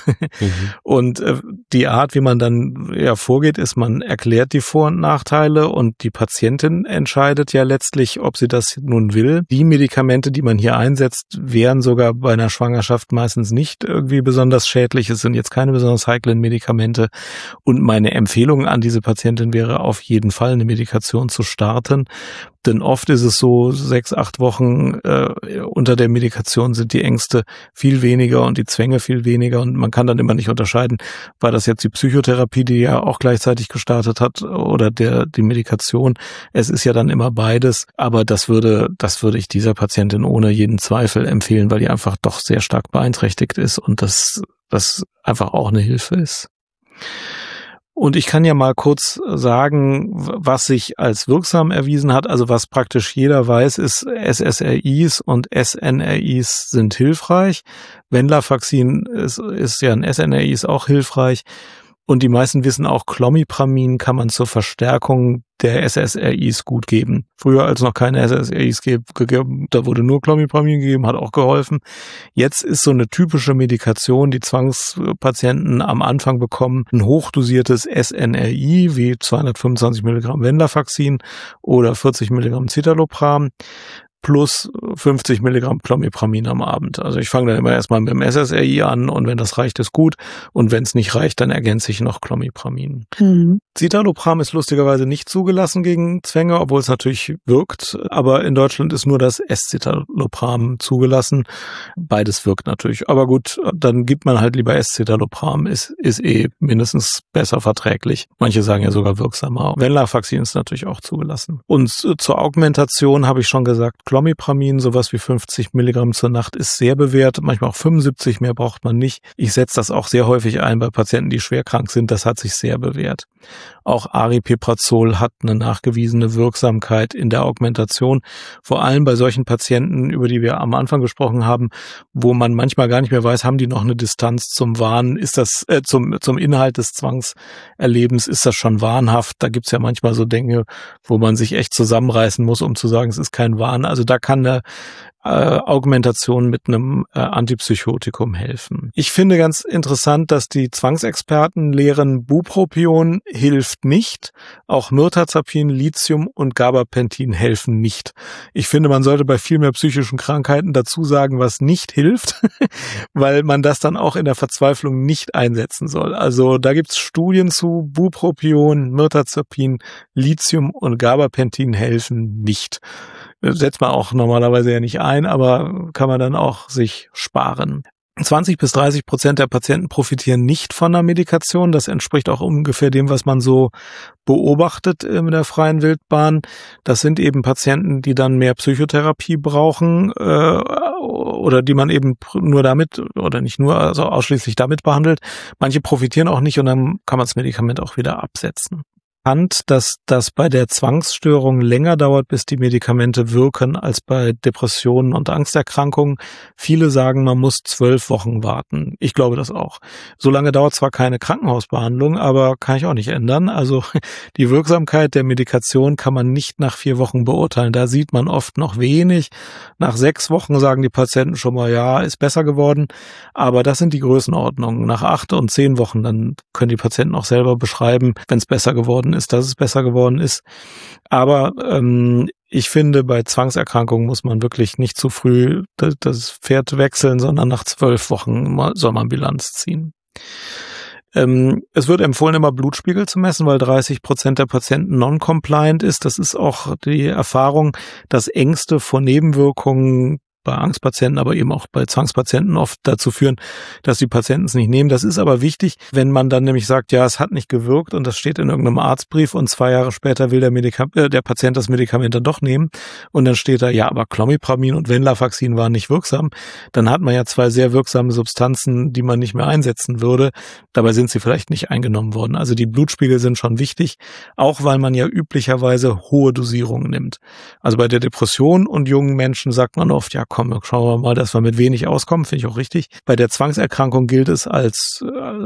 Und die Art, wie man dann ja vorgeht, ist, man erklärt die Vor- und Nachteile und die Patientin entscheidet ja letztlich, ob sie das nun will. Die Medikamente, die man hier einsetzt, wären sogar bei einer Schwangerschaft meistens nicht irgendwie besonders schädlich. Es sind jetzt keine besonders heiklen Medikamente. Und meine Empfehlung an diese Patientin wäre auf jeden Fall, eine Medikation zu starten. Denn oft ist es so, 6-8 Wochen unter der Medikation sind die Ängste viel weniger und die Zwänge viel weniger. Und man kann dann immer nicht unterscheiden, war das jetzt die Psychotherapie, die ja auch gleichzeitig gestartet hat, oder die Medikation. Es ist ja dann immer beides. Aber das würde ich dieser Patientin ohne jeden Zweifel empfehlen, weil die einfach doch sehr stark beeinträchtigt ist und das einfach auch eine Hilfe ist. Und ich kann ja mal kurz sagen, was sich als wirksam erwiesen hat. Also was praktisch jeder weiß, ist, SSRIs und SNRIs sind hilfreich. Venlafaxin ist ja ein SNRI, ist auch hilfreich. Und die meisten wissen auch, Clomipramin kann man zur Verstärkung der SSRIs gut geben. Früher, als noch keine SSRIs gegeben, da wurde nur Clomipramin gegeben, hat auch geholfen. Jetzt ist so eine typische Medikation, die Zwangspatienten am Anfang bekommen, ein hochdosiertes SNRI wie 225 Milligramm Venlafaxin oder 40 Milligramm Citalopram plus 50 Milligramm Clomipramin am Abend. Also ich fange dann immer erstmal mit dem SSRI an und wenn das reicht, ist gut. Und wenn es nicht reicht, dann ergänze ich noch Clomipramin. Citalopram ist lustigerweise nicht zugelassen gegen Zwänge, obwohl es natürlich wirkt. Aber in Deutschland ist nur das Escitalopram zugelassen. Beides wirkt natürlich. Aber gut, dann gibt man halt lieber Escitalopram. Ist mindestens besser verträglich. Manche sagen ja sogar wirksamer. Venlafaxin ist natürlich auch zugelassen. Und zur Augmentation habe ich schon gesagt, Clomipramin, sowas wie 50 Milligramm zur Nacht ist sehr bewährt. Manchmal auch 75, mehr braucht man nicht. Ich setze das auch sehr häufig ein bei Patienten, die schwer krank sind. Das hat sich sehr bewährt. Auch Aripiprazol hat eine nachgewiesene Wirksamkeit in der Augmentation. Vor allem bei solchen Patienten, über die wir am Anfang gesprochen haben, wo man manchmal gar nicht mehr weiß, haben die noch eine Distanz zum Wahn? Ist das zum Inhalt des Zwangserlebens? Ist das schon wahnhaft? Da gibt's ja manchmal so Dinge, wo man sich echt zusammenreißen muss, um zu sagen, es ist kein Wahn. Also da kann eine Augmentation mit einem Antipsychotikum helfen. Ich finde ganz interessant, dass die Zwangsexperten lehren, Bupropion hilft nicht. Auch Mirtazapin, Lithium und Gabapentin helfen nicht. Ich finde, man sollte bei viel mehr psychischen Krankheiten dazu sagen, was nicht hilft, weil man das dann auch in der Verzweiflung nicht einsetzen soll. Also da gibt's Studien zu, Bupropion, Mirtazapin, Lithium und Gabapentin helfen nicht. Setzt man auch normalerweise ja nicht ein, aber kann man dann auch sich sparen. 20-30% der Patienten profitieren nicht von der Medikation. Das entspricht auch ungefähr dem, was man so beobachtet in der freien Wildbahn. Das sind eben Patienten, die dann mehr Psychotherapie brauchen oder die man eben nur damit oder nicht nur, also ausschließlich damit behandelt. Manche profitieren auch nicht und dann kann man das Medikament auch wieder absetzen. Dass das bei der Zwangsstörung länger dauert, bis die Medikamente wirken, als bei Depressionen und Angsterkrankungen. Viele sagen, man muss 12 Wochen warten. Ich glaube das auch. So lange dauert zwar keine Krankenhausbehandlung, aber kann ich auch nicht ändern. Also die Wirksamkeit der Medikation kann man nicht nach 4 Wochen beurteilen. Da sieht man oft noch wenig. Nach 6 Wochen sagen die Patienten schon mal, ja, ist besser geworden. Aber das sind die Größenordnungen. Nach 8 und 10 Wochen, dann können die Patienten auch selber beschreiben, wenn es besser geworden ist, dass es besser geworden ist. Aber ich finde, bei Zwangserkrankungen muss man wirklich nicht zu früh das Pferd wechseln, sondern nach 12 Wochen soll man Bilanz ziehen. Es wird empfohlen, immer Blutspiegel zu messen, weil 30% der Patienten non-compliant ist. Das ist auch die Erfahrung, dass Ängste vor Nebenwirkungen bei Angstpatienten, aber eben auch bei Zwangspatienten oft dazu führen, dass die Patienten es nicht nehmen. Das ist aber wichtig, wenn man dann nämlich sagt, ja, es hat nicht gewirkt und das steht in irgendeinem Arztbrief und 2 Jahre später will der Patient das Medikament dann doch nehmen und dann steht da, ja, aber Clomipramin und Venlafaxin waren nicht wirksam. Dann hat man ja 2 sehr wirksame Substanzen, die man nicht mehr einsetzen würde. Dabei sind sie vielleicht nicht eingenommen worden. Also die Blutspiegel sind schon wichtig, auch weil man ja üblicherweise hohe Dosierungen nimmt. Also bei der Depression und jungen Menschen sagt man oft, ja, komm, schauen wir mal, dass wir mit wenig auskommen, finde ich auch richtig. Bei der Zwangserkrankung gilt es als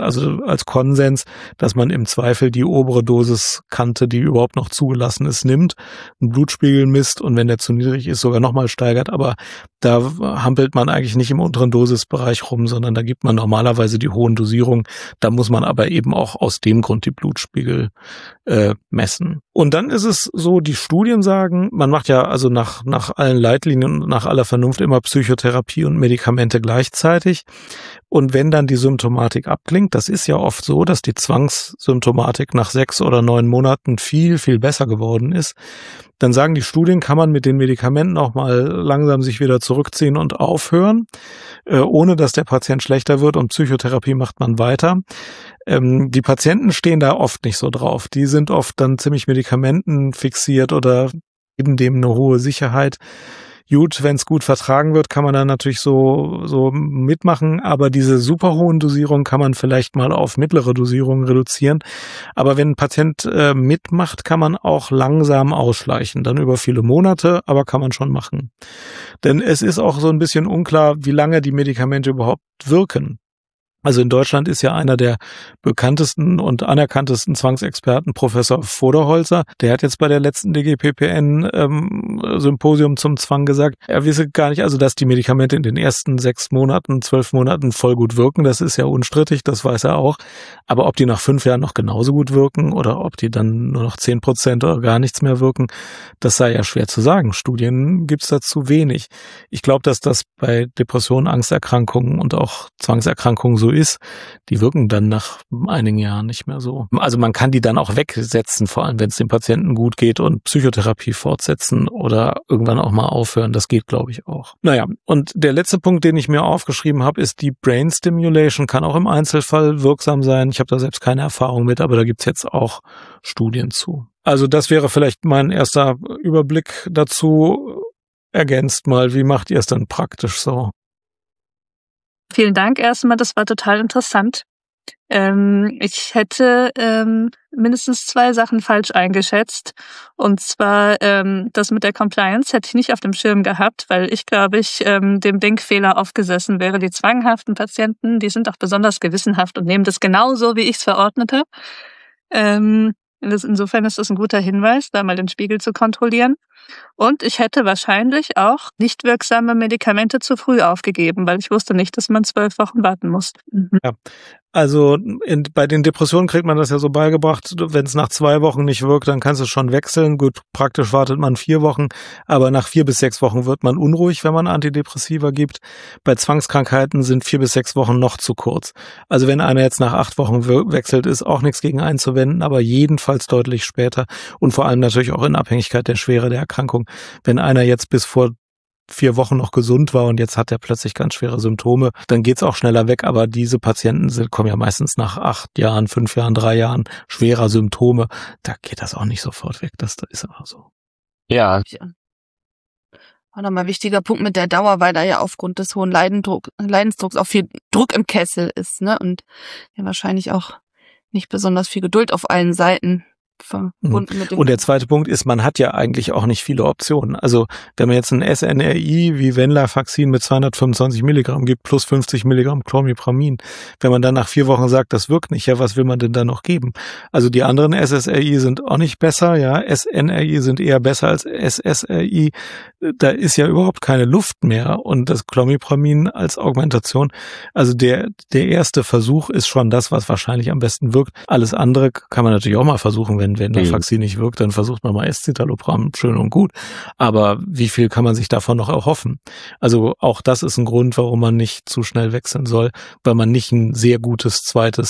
Konsens, dass man im Zweifel die obere Dosiskante, die überhaupt noch zugelassen ist, nimmt, einen Blutspiegel misst und wenn der zu niedrig ist, sogar nochmal steigert. Aber da hampelt man eigentlich nicht im unteren Dosisbereich rum, sondern da gibt man normalerweise die hohen Dosierungen. Da muss man aber eben auch aus dem Grund die Blutspiegel messen. Und dann ist es so, die Studien sagen, man macht ja also nach allen Leitlinien und nach aller Vernunft immer Psychotherapie und Medikamente gleichzeitig. Und wenn dann die Symptomatik abklingt, das ist ja oft so, dass die Zwangssymptomatik nach 6 oder 9 Monaten viel, viel besser geworden ist, dann sagen die Studien, kann man mit den Medikamenten auch mal langsam sich wieder zurückziehen und aufhören, ohne dass der Patient schlechter wird und Psychotherapie macht man weiter. Die Patienten stehen da oft nicht so drauf. Die sind oft dann ziemlich medikamentenfixiert oder geben dem eine hohe Sicherheit. Gut, wenn es gut vertragen wird, kann man dann natürlich so mitmachen, aber diese super hohen Dosierungen kann man vielleicht mal auf mittlere Dosierungen reduzieren. Aber wenn ein Patient mitmacht, kann man auch langsam ausschleichen, dann über viele Monate, aber kann man schon machen. Denn es ist auch so ein bisschen unklar, wie lange die Medikamente überhaupt wirken. Also in Deutschland ist ja einer der bekanntesten und anerkanntesten Zwangsexperten Professor Voderholzer. Der hat jetzt bei der letzten DGPPN-Symposium zum Zwang gesagt, er wisse gar nicht, also dass die Medikamente in den ersten 6 Monaten, 12 Monaten voll gut wirken, das ist ja unstrittig, das weiß er auch. Aber ob die nach 5 Jahren noch genauso gut wirken oder ob die dann nur noch 10% oder gar nichts mehr wirken, das sei ja schwer zu sagen. Studien gibt's dazu wenig. Ich glaube, dass das bei Depressionen, Angsterkrankungen und auch Zwangserkrankungen so ist, die wirken dann nach einigen Jahren nicht mehr so. Also man kann die dann auch wegsetzen, vor allem wenn es dem Patienten gut geht und Psychotherapie fortsetzen oder irgendwann auch mal aufhören. Das geht, glaube ich, auch. Naja, und der letzte Punkt, den ich mir aufgeschrieben habe, ist die Brain Stimulation, kann auch im Einzelfall wirksam sein. Ich habe da selbst keine Erfahrung mit, aber da gibt's jetzt auch Studien zu. Also das wäre vielleicht mein erster Überblick dazu. Ergänzt mal, wie macht ihr es dann praktisch so? Vielen Dank erstmal, das war total interessant. Ich hätte mindestens 2 Sachen falsch eingeschätzt. Und zwar das mit der Compliance hätte ich nicht auf dem Schirm gehabt, weil ich, glaube ich, dem Denkfehler aufgesessen wäre. Die zwanghaften Patienten, die sind auch besonders gewissenhaft und nehmen das genauso, wie ich es verordnet habe. Insofern ist das ein guter Hinweis, da mal den Spiegel zu kontrollieren. Und ich hätte wahrscheinlich auch nicht wirksame Medikamente zu früh aufgegeben, weil ich wusste nicht, dass man 12 Wochen warten muss. Ja, also bei den Depressionen kriegt man das ja so beigebracht, wenn es nach 2 Wochen nicht wirkt, dann kannst du es schon wechseln. Gut, praktisch wartet man 4 Wochen, aber nach 4 bis 6 Wochen wird man unruhig, wenn man Antidepressiva gibt. Bei Zwangskrankheiten sind 4 bis 6 Wochen noch zu kurz. Also wenn einer jetzt nach 8 Wochen wechselt, ist auch nichts gegen einzuwenden, aber jedenfalls deutlich später und vor allem natürlich auch in Abhängigkeit der Schwere der Erkrankung. Wenn einer jetzt bis vor 4 Wochen noch gesund war und jetzt hat er plötzlich ganz schwere Symptome, dann geht's auch schneller weg. Aber diese Patienten kommen ja meistens nach 8 Jahren, 5 Jahren, 3 Jahren schwerer Symptome. Da geht das auch nicht sofort weg. Das ist aber so. Ja. Auch nochmal wichtiger Punkt mit der Dauer, weil da ja aufgrund des hohen Leidensdrucks auch viel Druck im Kessel ist, ne? Und ja wahrscheinlich auch nicht besonders viel Geduld auf allen Seiten verbunden mit dem. Und der zweite Punkt ist, man hat ja eigentlich auch nicht viele Optionen. Also wenn man jetzt ein SNRI wie Venlafaxin mit 225 Milligramm gibt plus 50 Milligramm Clomipramin, wenn man dann nach 4 Wochen sagt, das wirkt nicht, ja, was will man denn da noch geben? Also die anderen SSRI sind auch nicht besser, ja, SNRI sind eher besser als SSRI. Da ist ja überhaupt keine Luft mehr und das Clomipramin als Augmentation, also der erste Versuch ist schon das, was wahrscheinlich am besten wirkt. Alles andere kann man natürlich auch mal versuchen, wenn Venlafaxin nicht wirkt, dann versucht man mal Escitalopram, schön und gut. Aber wie viel kann man sich davon noch erhoffen? Also auch das ist ein Grund, warum man nicht zu schnell wechseln soll, weil man nicht ein sehr gutes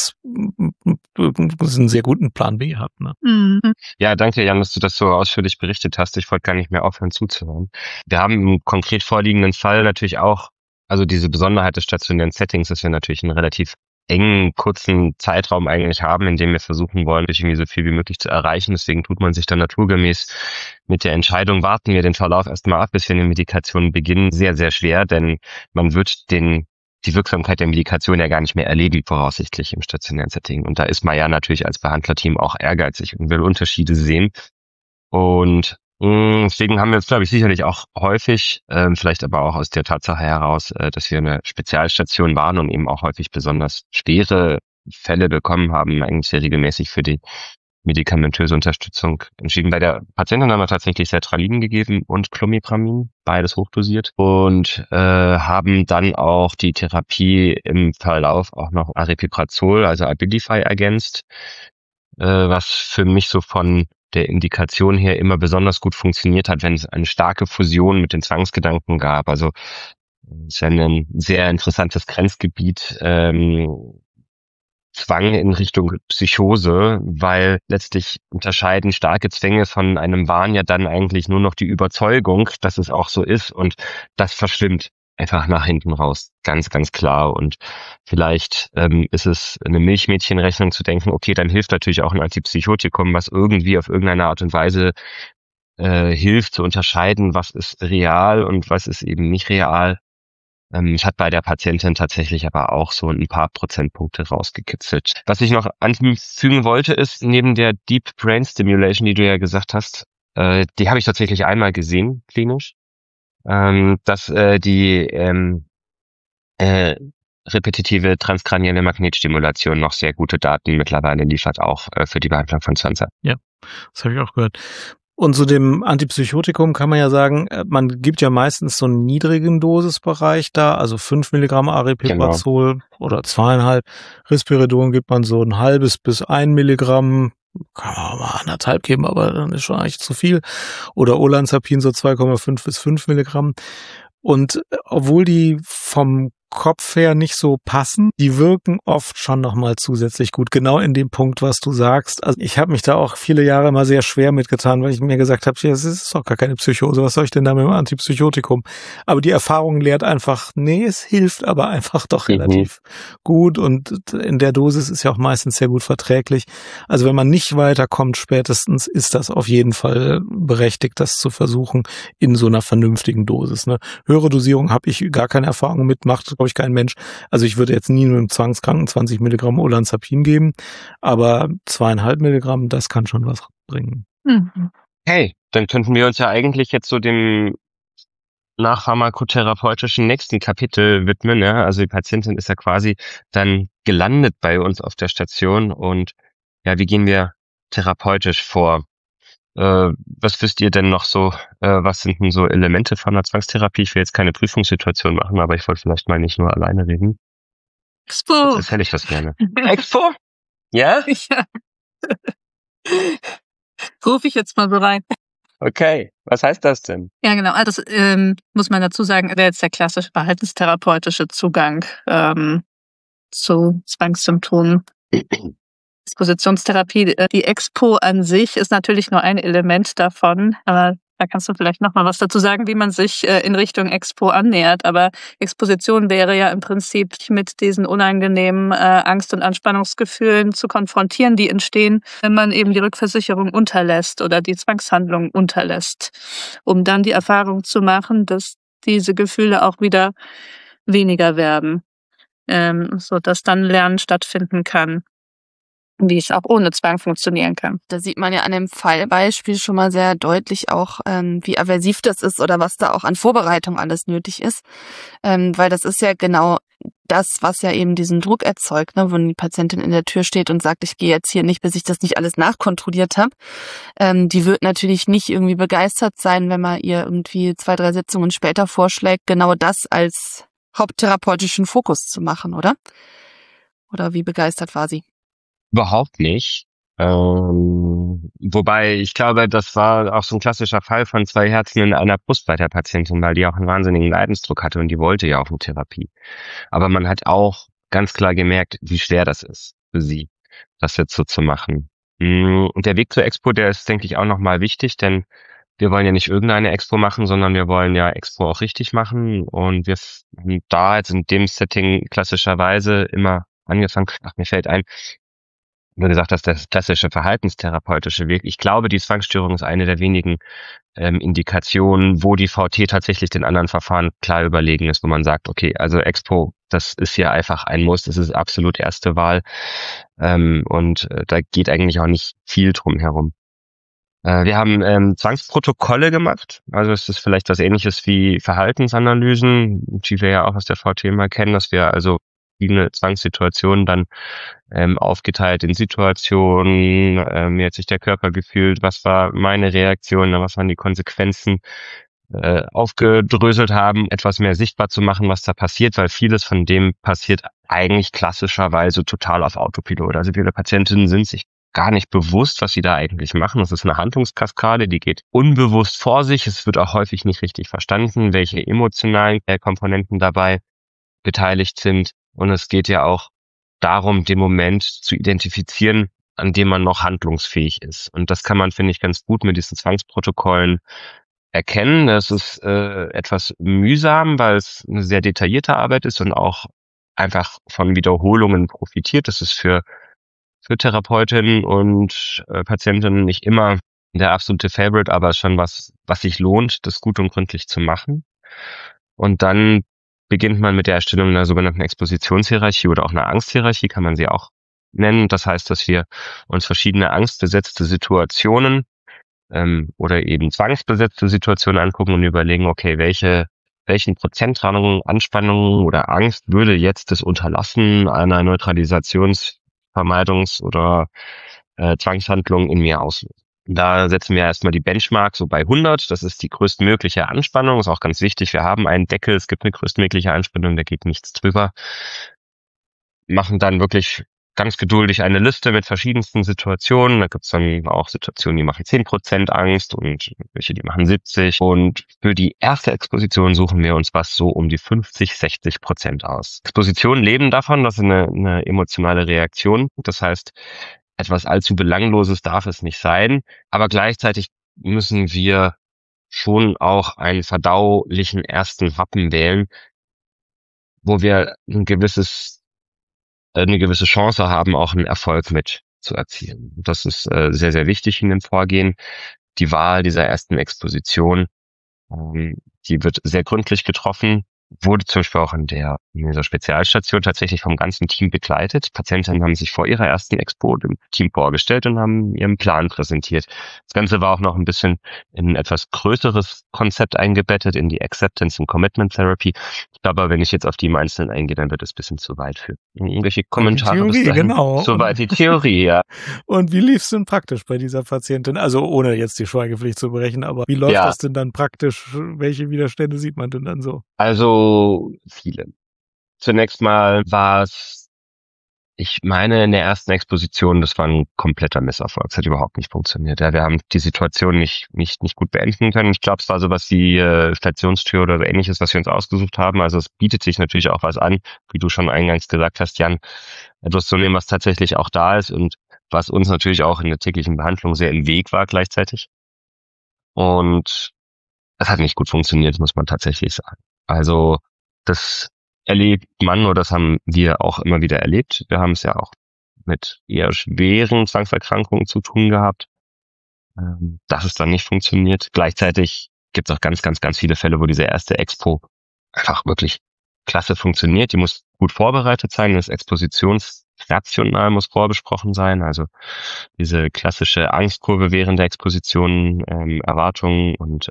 einen sehr guten Plan B hat. Ne? Mhm. Ja, danke, Jan, dass du das so ausführlich berichtet hast. Ich wollte gar nicht mehr aufhören zuzuhören. Wir haben im konkret vorliegenden Fall natürlich auch, also diese Besonderheit des stationären Settings, dass wir natürlich einen relativ engen, kurzen Zeitraum eigentlich haben, in dem wir versuchen wollen, irgendwie so viel wie möglich zu erreichen. Deswegen tut man sich dann naturgemäß mit der Entscheidung, warten wir den Verlauf erstmal ab, bis wir eine Medikation beginnen, sehr, sehr schwer, denn man wird die Wirksamkeit der Medikation ja gar nicht mehr erleben, voraussichtlich im stationären Setting. Und da ist man ja natürlich als Behandlerteam auch ehrgeizig und will Unterschiede sehen. Und deswegen haben wir uns, glaube ich, sicherlich auch häufig, vielleicht aber auch aus der Tatsache heraus, dass wir eine Spezialstation waren und eben auch häufig besonders schwere Fälle bekommen haben, eigentlich sehr regelmäßig für die medikamentöse Unterstützung entschieden. Bei der Patientin haben wir tatsächlich Sertralin gegeben und Clomipramin, beides hochdosiert, und haben dann auch die Therapie im Verlauf auch noch Aripiprazol, also Abilify, ergänzt, was für mich so von der Indikation her immer besonders gut funktioniert hat, wenn es eine starke Fusion mit den Zwangsgedanken gab. Also es ist ja ein sehr interessantes Grenzgebiet, Zwang in Richtung Psychose, weil letztlich unterscheiden starke Zwänge von einem Wahn ja dann eigentlich nur noch die Überzeugung, dass es auch so ist, und das verschwimmt einfach nach hinten raus, ganz, ganz klar. Und vielleicht ist es eine Milchmädchenrechnung zu denken, okay, dann hilft natürlich auch ein Antipsychotikum, was irgendwie auf irgendeine Art und Weise hilft zu unterscheiden, was ist real und was ist eben nicht real. Es hat bei der Patientin tatsächlich aber auch so ein paar Prozentpunkte rausgekitzelt. Was ich noch anfügen wollte, ist, neben der Deep Brain Stimulation, die du ja gesagt hast, die habe ich tatsächlich einmal gesehen, klinisch, dass die repetitive transkranielle Magnetstimulation noch sehr gute Daten mittlerweile liefert, auch für die Behandlung von Zanza. Ja, das habe ich auch gehört. Und zu dem Antipsychotikum kann man ja sagen, man gibt ja meistens so einen niedrigen Dosisbereich da, also 5 Milligramm Aripiprazol oder 2,5. Risperidon gibt man so ein halbes bis 1 Milligramm, kann man auch mal 1,5 geben, aber dann ist schon eigentlich zu viel. Oder Olanzapin so 2,5 bis 5 Milligramm. Und obwohl die vom Kopf her nicht so passen, die wirken oft schon nochmal zusätzlich gut. Genau in dem Punkt, was du sagst. Also ich habe mich da auch viele Jahre mal sehr schwer mitgetan, weil ich mir gesagt habe, ja, es ist doch gar keine Psychose, was soll ich denn da mit dem Antipsychotikum? Aber die Erfahrung lehrt einfach, nee, es hilft aber einfach doch relativ gut, und in der Dosis ist ja auch meistens sehr gut verträglich. Also wenn man nicht weiterkommt, spätestens ist das auf jeden Fall berechtigt, das zu versuchen in so einer vernünftigen Dosis. Ne? Höhere Dosierung habe ich gar keine Erfahrung mit, macht, glaube ich, kein Mensch. Also ich würde jetzt nie mit einem Zwangskranken 20 Milligramm Olanzapin geben, aber 2,5 Milligramm, das kann schon was bringen. Mhm. Hey, dann könnten wir uns ja eigentlich jetzt so dem nachpharmakotherapeutischen nächsten Kapitel widmen. Ja? Also die Patientin ist ja quasi dann gelandet bei uns auf der Station, und ja, wie gehen wir therapeutisch vor? Was wisst ihr denn noch so, was sind denn so Elemente von der Zwangstherapie? Ich will jetzt keine Prüfungssituation machen, aber ich wollte vielleicht mal nicht nur alleine reden. Expo. Das erzähle ich das gerne. Expo? Ja? Ja. Ruf ich jetzt mal so rein. Okay, was heißt das denn? Ja, genau. Also das muss man dazu sagen, wäre jetzt der klassische verhaltenstherapeutische Zugang zu Zwangssymptomen. Dispositionstherapie, die Expo an sich ist natürlich nur ein Element davon, aber Da kannst du vielleicht noch mal was dazu sagen, wie man sich in Richtung Expo annähert. Aber Exposition wäre ja im Prinzip mit diesen unangenehmen Angst- und Anspannungsgefühlen zu konfrontieren, die entstehen, wenn man eben die Rückversicherung unterlässt oder die Zwangshandlung unterlässt, um dann die Erfahrung zu machen, dass diese Gefühle auch wieder weniger werden, sodass dann Lernen stattfinden kann, wie es auch ohne Zwang funktionieren kann. Da sieht man ja an dem Fallbeispiel schon mal sehr deutlich auch, wie aversiv das ist oder was da auch an Vorbereitung alles nötig ist. Weil das ist ja genau das, was ja eben diesen Druck erzeugt, ne, wenn die Patientin in der Tür steht und sagt, ich gehe jetzt hier nicht, bis ich das nicht alles nachkontrolliert habe. Die wird natürlich nicht irgendwie begeistert sein, wenn man ihr irgendwie 2, 3 Sitzungen später vorschlägt, genau das als haupttherapeutischen Fokus zu machen, oder? Oder wie begeistert war sie? Überhaupt nicht. Wobei, ich glaube, das war auch so ein klassischer Fall von 2 Herzen in einer Brust bei der Patientin, weil die auch einen wahnsinnigen Leidensdruck hatte und die wollte ja auch eine Therapie. Aber man hat auch ganz klar gemerkt, wie schwer das ist für sie, das jetzt so zu machen. Und der Weg zur Expo, der ist, denke ich, auch nochmal wichtig, denn wir wollen ja nicht irgendeine Expo machen, sondern wir wollen ja Expo auch richtig machen. Und wir haben da jetzt in dem Setting klassischerweise immer angefangen, mir fällt ein, wie du gesagt hast, das klassische verhaltenstherapeutische Weg. Ich glaube, die Zwangsstörung ist eine der wenigen Indikationen, wo die VT tatsächlich den anderen Verfahren klar überlegen ist, wo man sagt, okay, also Expo, das ist hier einfach ein Muss, das ist absolut erste Wahl. Da geht eigentlich auch nicht viel drum herum. Wir haben Zwangsprotokolle gemacht, also es ist vielleicht was Ähnliches wie Verhaltensanalysen, die wir ja auch aus der VT mal kennen, dass wir also verschiedene Zwangssituationen dann aufgeteilt in Situationen, wie hat sich der Körper gefühlt, was war meine Reaktion, was waren die Konsequenzen, aufgedröselt haben, etwas mehr sichtbar zu machen, was da passiert, weil vieles von dem passiert eigentlich klassischerweise total auf Autopilot. Also viele Patientinnen sind sich gar nicht bewusst, was sie da eigentlich machen. Das ist eine Handlungskaskade, die geht unbewusst vor sich. Es wird auch häufig nicht richtig verstanden, welche emotionalen Komponenten dabei beteiligt sind. Und es geht ja auch darum, den Moment zu identifizieren, an dem man noch handlungsfähig ist. Und das kann man, finde ich, ganz gut mit diesen Zwangsprotokollen erkennen. Das ist etwas mühsam, weil es eine sehr detaillierte Arbeit ist und auch einfach von Wiederholungen profitiert. Das ist für Therapeutinnen und Patientinnen nicht immer der absolute Favorite, aber schon was sich lohnt, das gut und gründlich zu machen. Und dann beginnt man mit der Erstellung einer sogenannten Expositionshierarchie oder auch einer Angsthierarchie, kann man sie auch nennen. Das heißt, dass wir uns verschiedene angstbesetzte Situationen oder eben zwangsbesetzte Situationen angucken und überlegen, okay, welchen Prozentradungen, Anspannungen oder Angst würde jetzt das Unterlassen einer Neutralisationsvermeidungs- oder Zwangshandlung in mir auslösen. Da setzen wir erstmal die Benchmark so bei 100. Das ist die größtmögliche Anspannung. Ist auch ganz wichtig. Wir haben einen Deckel. Es gibt eine größtmögliche Anspannung. Da geht nichts drüber. Machen dann wirklich ganz geduldig eine Liste mit verschiedensten Situationen. Da gibt es dann auch Situationen, die machen 10% Angst und welche, die machen 70%. Und für die erste Exposition suchen wir uns was so um die 50-60% aus. Expositionen leben davon, das ist eine emotionale Reaktion. Das heißt, etwas allzu Belangloses darf es nicht sein, aber gleichzeitig müssen wir schon auch einen verdaulichen ersten Happen wählen, wo wir eine gewisse Chance haben, auch einen Erfolg mit zu erzielen. Das ist sehr, sehr wichtig in dem Vorgehen. Die Wahl dieser ersten Exposition, die wird sehr gründlich getroffen, wurde zum Beispiel auch in dieser Spezialstation tatsächlich vom ganzen Team begleitet. Patientinnen haben sich vor ihrer ersten Expo dem Team vorgestellt und haben ihren Plan präsentiert. Das Ganze war auch noch ein bisschen in ein etwas größeres Konzept eingebettet, in die Acceptance and Commitment Therapy. Ich glaube aber, wenn ich jetzt auf die im Einzelnen eingehe, dann wird es ein bisschen zu weit für irgendwelche Kommentare. Die Theorie, genau. Soweit die Theorie, ja. Und wie lief es denn praktisch bei dieser Patientin? Also ohne jetzt die Schweigepflicht zu brechen, aber wie läuft das denn dann praktisch? Welche Widerstände sieht man denn dann so? Also viele. Zunächst mal war es, ich meine, in der ersten Exposition, das war ein kompletter Misserfolg. Es hat überhaupt nicht funktioniert. Ja, wir haben die Situation nicht gut beenden können. Ich glaube, es war sowas wie Stationstür oder so Ähnliches, was wir uns ausgesucht haben. Also es bietet sich natürlich auch was an, wie du schon eingangs gesagt hast, Jan, etwas zu nehmen, was tatsächlich auch da ist und was uns natürlich auch in der täglichen Behandlung sehr im Weg war gleichzeitig. Und es hat nicht gut funktioniert, muss man tatsächlich sagen. Also das erlebt man, oder das haben wir auch immer wieder erlebt. Wir haben es ja auch mit eher schweren Zwangserkrankungen zu tun gehabt, dass es dann nicht funktioniert. Gleichzeitig gibt es auch ganz, ganz, ganz viele Fälle, wo diese erste Expo einfach wirklich klasse funktioniert. Die muss gut vorbereitet sein, das Expositionsrational muss vorbesprochen sein, also diese klassische Angstkurve während der Exposition, Erwartungen und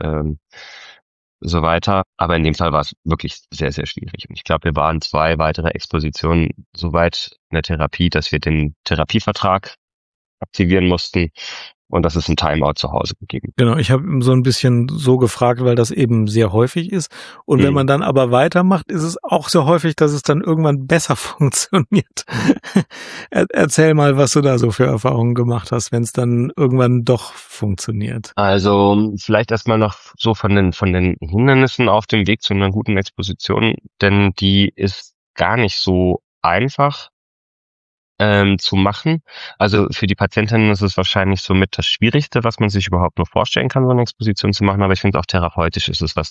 so weiter. Aber in dem Fall war es wirklich sehr, sehr schwierig. Und ich glaube, wir waren 2 weitere Expositionen so weit in der Therapie, dass wir den Therapievertrag aktivieren mussten und dass es ein Timeout zu Hause gegeben. Genau, ich habe so ein bisschen so gefragt, weil das eben sehr häufig ist. Und wenn man dann aber weitermacht, ist es auch so häufig, dass es dann irgendwann besser funktioniert. Erzähl mal, was du da so für Erfahrungen gemacht hast, wenn es dann irgendwann doch funktioniert. Also vielleicht erstmal noch so von den Hindernissen auf dem Weg zu einer guten Exposition, denn die ist gar nicht so einfach zu machen. Also für die Patientinnen ist es wahrscheinlich somit das Schwierigste, was man sich überhaupt nur vorstellen kann, so eine Exposition zu machen. Aber ich finde auch therapeutisch ist es was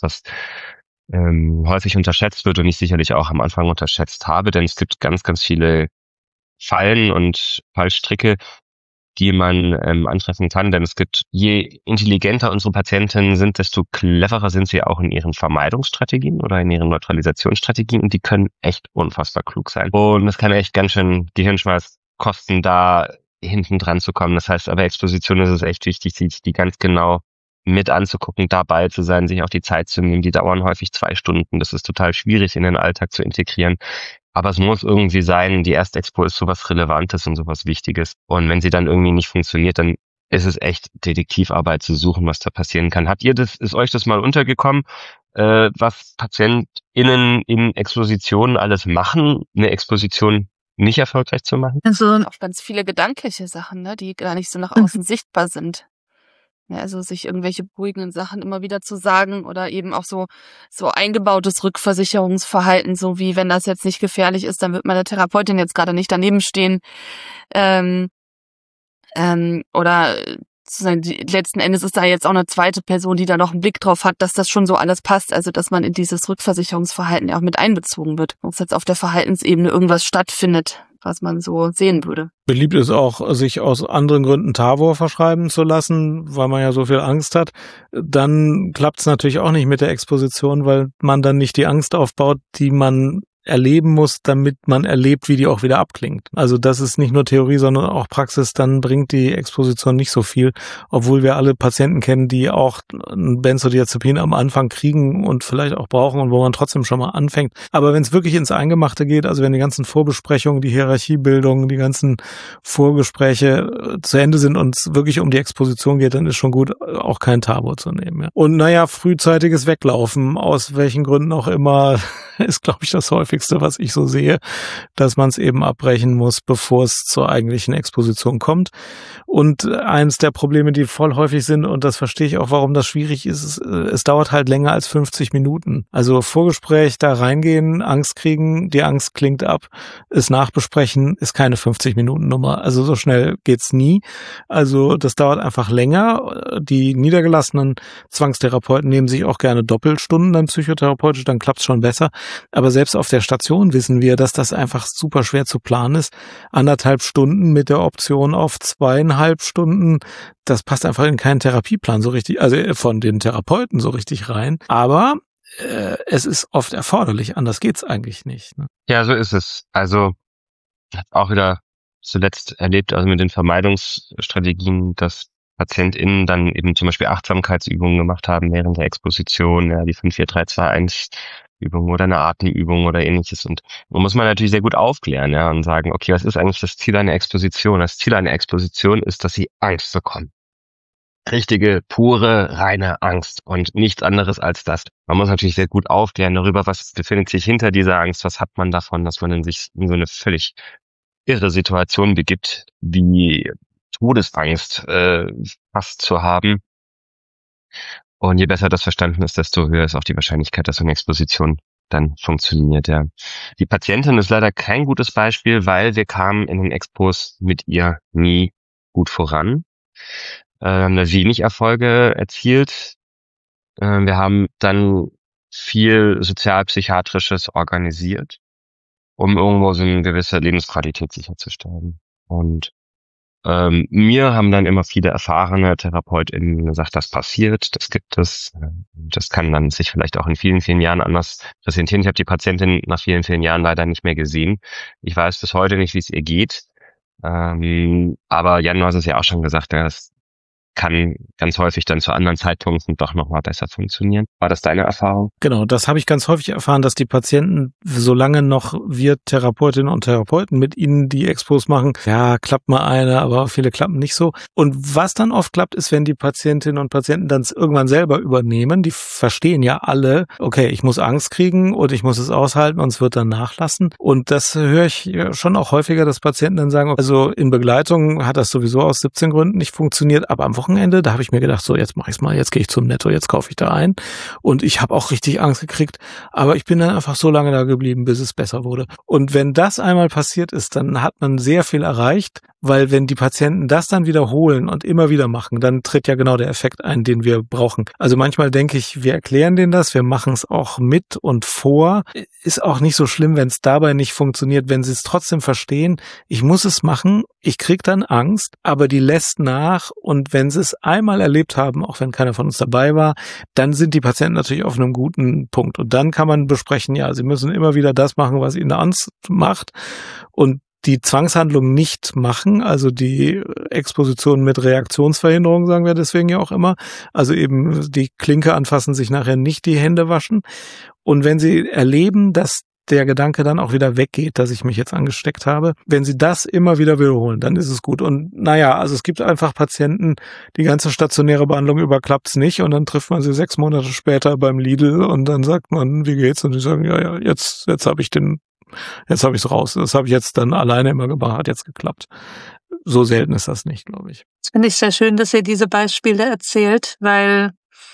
häufig unterschätzt wird und ich sicherlich auch am Anfang unterschätzt habe, denn es gibt ganz, ganz viele Fallen und Fallstricke, die man antreffen kann, denn es gibt, je intelligenter unsere Patientinnen sind, desto cleverer sind sie auch in ihren Vermeidungsstrategien oder in ihren Neutralisationsstrategien und die können echt unfassbar klug sein. Und es kann echt ganz schön Gehirnschmalz kosten, da hinten dran zu kommen. Das heißt, aber Exposition ist es echt wichtig, sich die ganz genau mit anzugucken, dabei zu sein, sich auch die Zeit zu nehmen. Die dauern häufig 2 Stunden. Das ist total schwierig in den Alltag zu integrieren. Aber es muss irgendwie sein, die Erstexpo ist sowas Relevantes und sowas Wichtiges. Und wenn sie dann irgendwie nicht funktioniert, dann ist es echt Detektivarbeit zu suchen, was da passieren kann. Ist euch das mal untergekommen, was PatientInnen in Expositionen alles machen, eine Exposition nicht erfolgreich zu machen? Also auch ganz viele gedankliche Sachen, ne, die gar nicht so nach außen sichtbar sind. Ja, also sich irgendwelche beruhigenden Sachen immer wieder zu sagen oder eben auch so eingebautes Rückversicherungsverhalten, so wie wenn das jetzt nicht gefährlich ist, dann wird meine Therapeutin jetzt gerade nicht daneben stehen. Oder sozusagen letzten Endes ist da jetzt auch eine zweite Person, die da noch einen Blick drauf hat, dass das schon so alles passt, also dass man in dieses Rückversicherungsverhalten ja auch mit einbezogen wird, dass jetzt auf der Verhaltensebene irgendwas stattfindet, was man so sehen würde. Beliebt ist auch, sich aus anderen Gründen Tavor verschreiben zu lassen, weil man ja so viel Angst hat. Dann klappt es natürlich auch nicht mit der Exposition, weil man dann nicht die Angst aufbaut, die man erleben muss, damit man erlebt, wie die auch wieder abklingt. Also das ist nicht nur Theorie, sondern auch Praxis. Dann bringt die Exposition nicht so viel, obwohl wir alle Patienten kennen, die auch ein Benzodiazepin am Anfang kriegen und vielleicht auch brauchen und wo man trotzdem schon mal anfängt. Aber wenn es wirklich ins Eingemachte geht, also wenn die ganzen Vorbesprechungen, die Hierarchiebildung, die ganzen Vorgespräche zu Ende sind und es wirklich um die Exposition geht, dann ist schon gut, auch kein Tavor zu nehmen. Ja. Und frühzeitiges Weglaufen, aus welchen Gründen auch immer, ist, glaube ich, das häufigste, was ich so sehe, dass man es eben abbrechen muss, bevor es zur eigentlichen Exposition kommt. Und eines der Probleme, die voll häufig sind, und das verstehe ich auch, warum das schwierig ist, es dauert halt länger als 50 Minuten. Also Vorgespräch, da reingehen, Angst kriegen, die Angst klingt ab, es nachbesprechen, ist keine 50-Minuten-Nummer. Also so schnell geht's nie. Also das dauert einfach länger. Die niedergelassenen Zwangstherapeuten nehmen sich auch gerne Doppelstunden dann psychotherapeutisch, dann klappt's schon besser. Aber selbst auf der Station wissen wir, dass das einfach super schwer zu planen ist. 1,5 Stunden mit der Option auf 2,5 Stunden, das passt einfach in keinen Therapieplan so richtig, also von den Therapeuten so richtig rein. Aber es ist oft erforderlich, anders geht's eigentlich nicht. Ne? Ja, so ist es. Also ich habe auch wieder zuletzt erlebt, also mit den Vermeidungsstrategien, dass PatientInnen dann eben zum Beispiel Achtsamkeitsübungen gemacht haben während der Exposition, ja, die 5-4-3-2-1-Übung oder eine Atemübung oder ähnliches. Und da muss man natürlich sehr gut aufklären, ja, und sagen, okay, was ist eigentlich das Ziel einer Exposition? Das Ziel einer Exposition ist, dass sie Angst bekommen. Richtige, pure, reine Angst und nichts anderes als das. Man muss natürlich sehr gut aufklären darüber, was befindet sich hinter dieser Angst, was hat man davon, dass man in sich in so eine völlig irre Situation begibt, wie Todesangst fast zu haben. Und je besser das verstanden ist, desto höher ist auch die Wahrscheinlichkeit, dass so eine Exposition dann funktioniert. Ja. Die Patientin ist leider kein gutes Beispiel, weil wir kamen in den Expos mit ihr nie gut voran. haben da wenig Erfolge erzielt. Wir haben dann viel Sozialpsychiatrisches organisiert, um irgendwo so eine gewisse Lebensqualität sicherzustellen. Und mir haben dann immer viele erfahrene TherapeutInnen gesagt, das passiert, das gibt es. Das kann dann sich vielleicht auch in vielen, vielen Jahren anders präsentieren. Ich habe die Patientin nach vielen, vielen Jahren leider nicht mehr gesehen. Ich weiß bis heute nicht, wie es ihr geht. Aber Jan, du hast es ja auch schon gesagt, das kann ganz häufig dann zu anderen Zeitpunkten doch nochmal besser funktionieren. War das deine Erfahrung? Genau, das habe ich ganz häufig erfahren, dass die Patienten, solange noch wir Therapeutinnen und Therapeuten mit ihnen die Expos machen, ja, klappt mal eine, aber viele klappen nicht so. Und was dann oft klappt, ist, wenn die Patientinnen und Patienten dann irgendwann selber übernehmen, die verstehen ja alle, okay, ich muss Angst kriegen und ich muss es aushalten und es wird dann nachlassen. Und das höre ich schon auch häufiger, dass Patienten dann sagen, also in Begleitung hat das sowieso aus 17 Gründen nicht funktioniert, aber am Wochenende, da habe ich mir gedacht, so jetzt mache ich es mal, jetzt gehe ich zum Netto, jetzt kaufe ich da ein. Und ich habe auch richtig Angst gekriegt, aber ich bin dann einfach so lange da geblieben, bis es besser wurde. Und wenn das einmal passiert ist, dann hat man sehr viel erreicht, weil wenn die Patienten das dann wiederholen und immer wieder machen, dann tritt ja genau der Effekt ein, den wir brauchen. Also manchmal denke ich, wir erklären denen das, wir machen es auch mit und vor. Ist auch nicht so schlimm, wenn es dabei nicht funktioniert, wenn sie es trotzdem verstehen, ich muss es machen, ich krieg dann Angst, aber die lässt nach und wenn sie es einmal erlebt haben, auch wenn keiner von uns dabei war, dann sind die Patienten natürlich auf einem guten Punkt. Und dann kann man besprechen, ja, sie müssen immer wieder das machen, was ihnen Angst macht und die Zwangshandlung nicht machen, also die Exposition mit Reaktionsverhinderung, sagen wir deswegen ja auch immer, also eben die Klinke anfassen, sich nachher nicht die Hände waschen. Und wenn sie erleben, dass der Gedanke dann auch wieder weggeht, dass ich mich jetzt angesteckt habe. Wenn sie das immer wieder wiederholen, dann ist es gut. Und naja, also es gibt einfach Patienten, die ganze stationäre Behandlung überklappt's nicht und dann trifft man sie 6 Monate später beim Lidl und dann sagt man, wie geht's? Und die sagen, ja, jetzt habe ich es raus. Das habe ich jetzt dann alleine immer gemacht, hat jetzt geklappt. So selten ist das nicht, glaube ich. Das finde ich sehr schön, dass ihr diese Beispiele erzählt, weil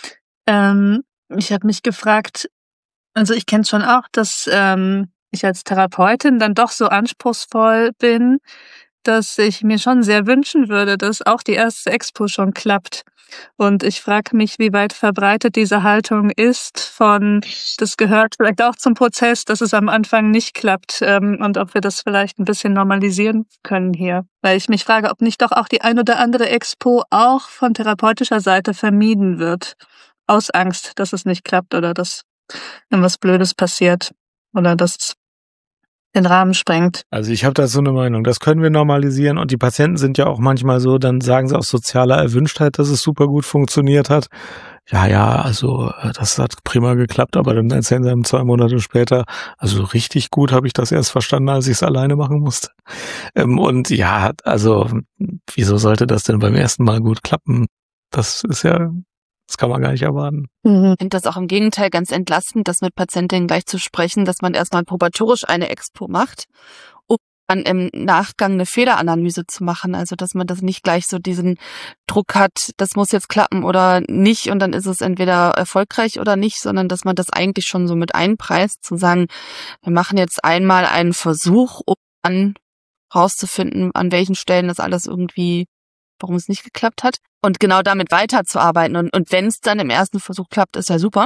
ich habe mich gefragt, also ich kenne es schon auch, dass ich als Therapeutin dann doch so anspruchsvoll bin, dass ich mir schon sehr wünschen würde, dass auch die erste Expo schon klappt. Und ich frage mich, wie weit verbreitet diese Haltung ist von, das gehört vielleicht auch zum Prozess, dass es am Anfang nicht klappt und ob wir das vielleicht ein bisschen normalisieren können hier. Weil ich mich frage, ob nicht doch auch die ein oder andere Expo auch von therapeutischer Seite vermieden wird. Aus Angst, dass es nicht klappt oder dass irgendwas Blödes passiert oder dass es den Rahmen sprengt. Also ich habe da so eine Meinung, das können wir normalisieren und die Patienten sind ja auch manchmal so, dann sagen sie aus sozialer Erwünschtheit, dass es super gut funktioniert hat. Ja, also das hat prima geklappt, aber dann erzählen sie einem 2 Monate später, also richtig gut habe ich das erst verstanden, als ich es alleine machen musste. Und ja, also wieso sollte das denn beim ersten Mal gut klappen? Das kann man gar nicht erwarten. Ich finde das auch im Gegenteil ganz entlastend, das mit Patientinnen gleich zu sprechen, dass man erstmal probatorisch eine Expo macht, um dann im Nachgang eine Fehleranalyse zu machen. Also dass man das nicht gleich so diesen Druck hat, das muss jetzt klappen oder nicht und dann ist es entweder erfolgreich oder nicht, sondern dass man das eigentlich schon so mit einpreist, zu sagen, wir machen jetzt einmal einen Versuch, um dann rauszufinden, an welchen Stellen das alles irgendwie, warum es nicht geklappt hat. Und genau damit weiterzuarbeiten. Und wenn es dann im ersten Versuch klappt, ist ja super.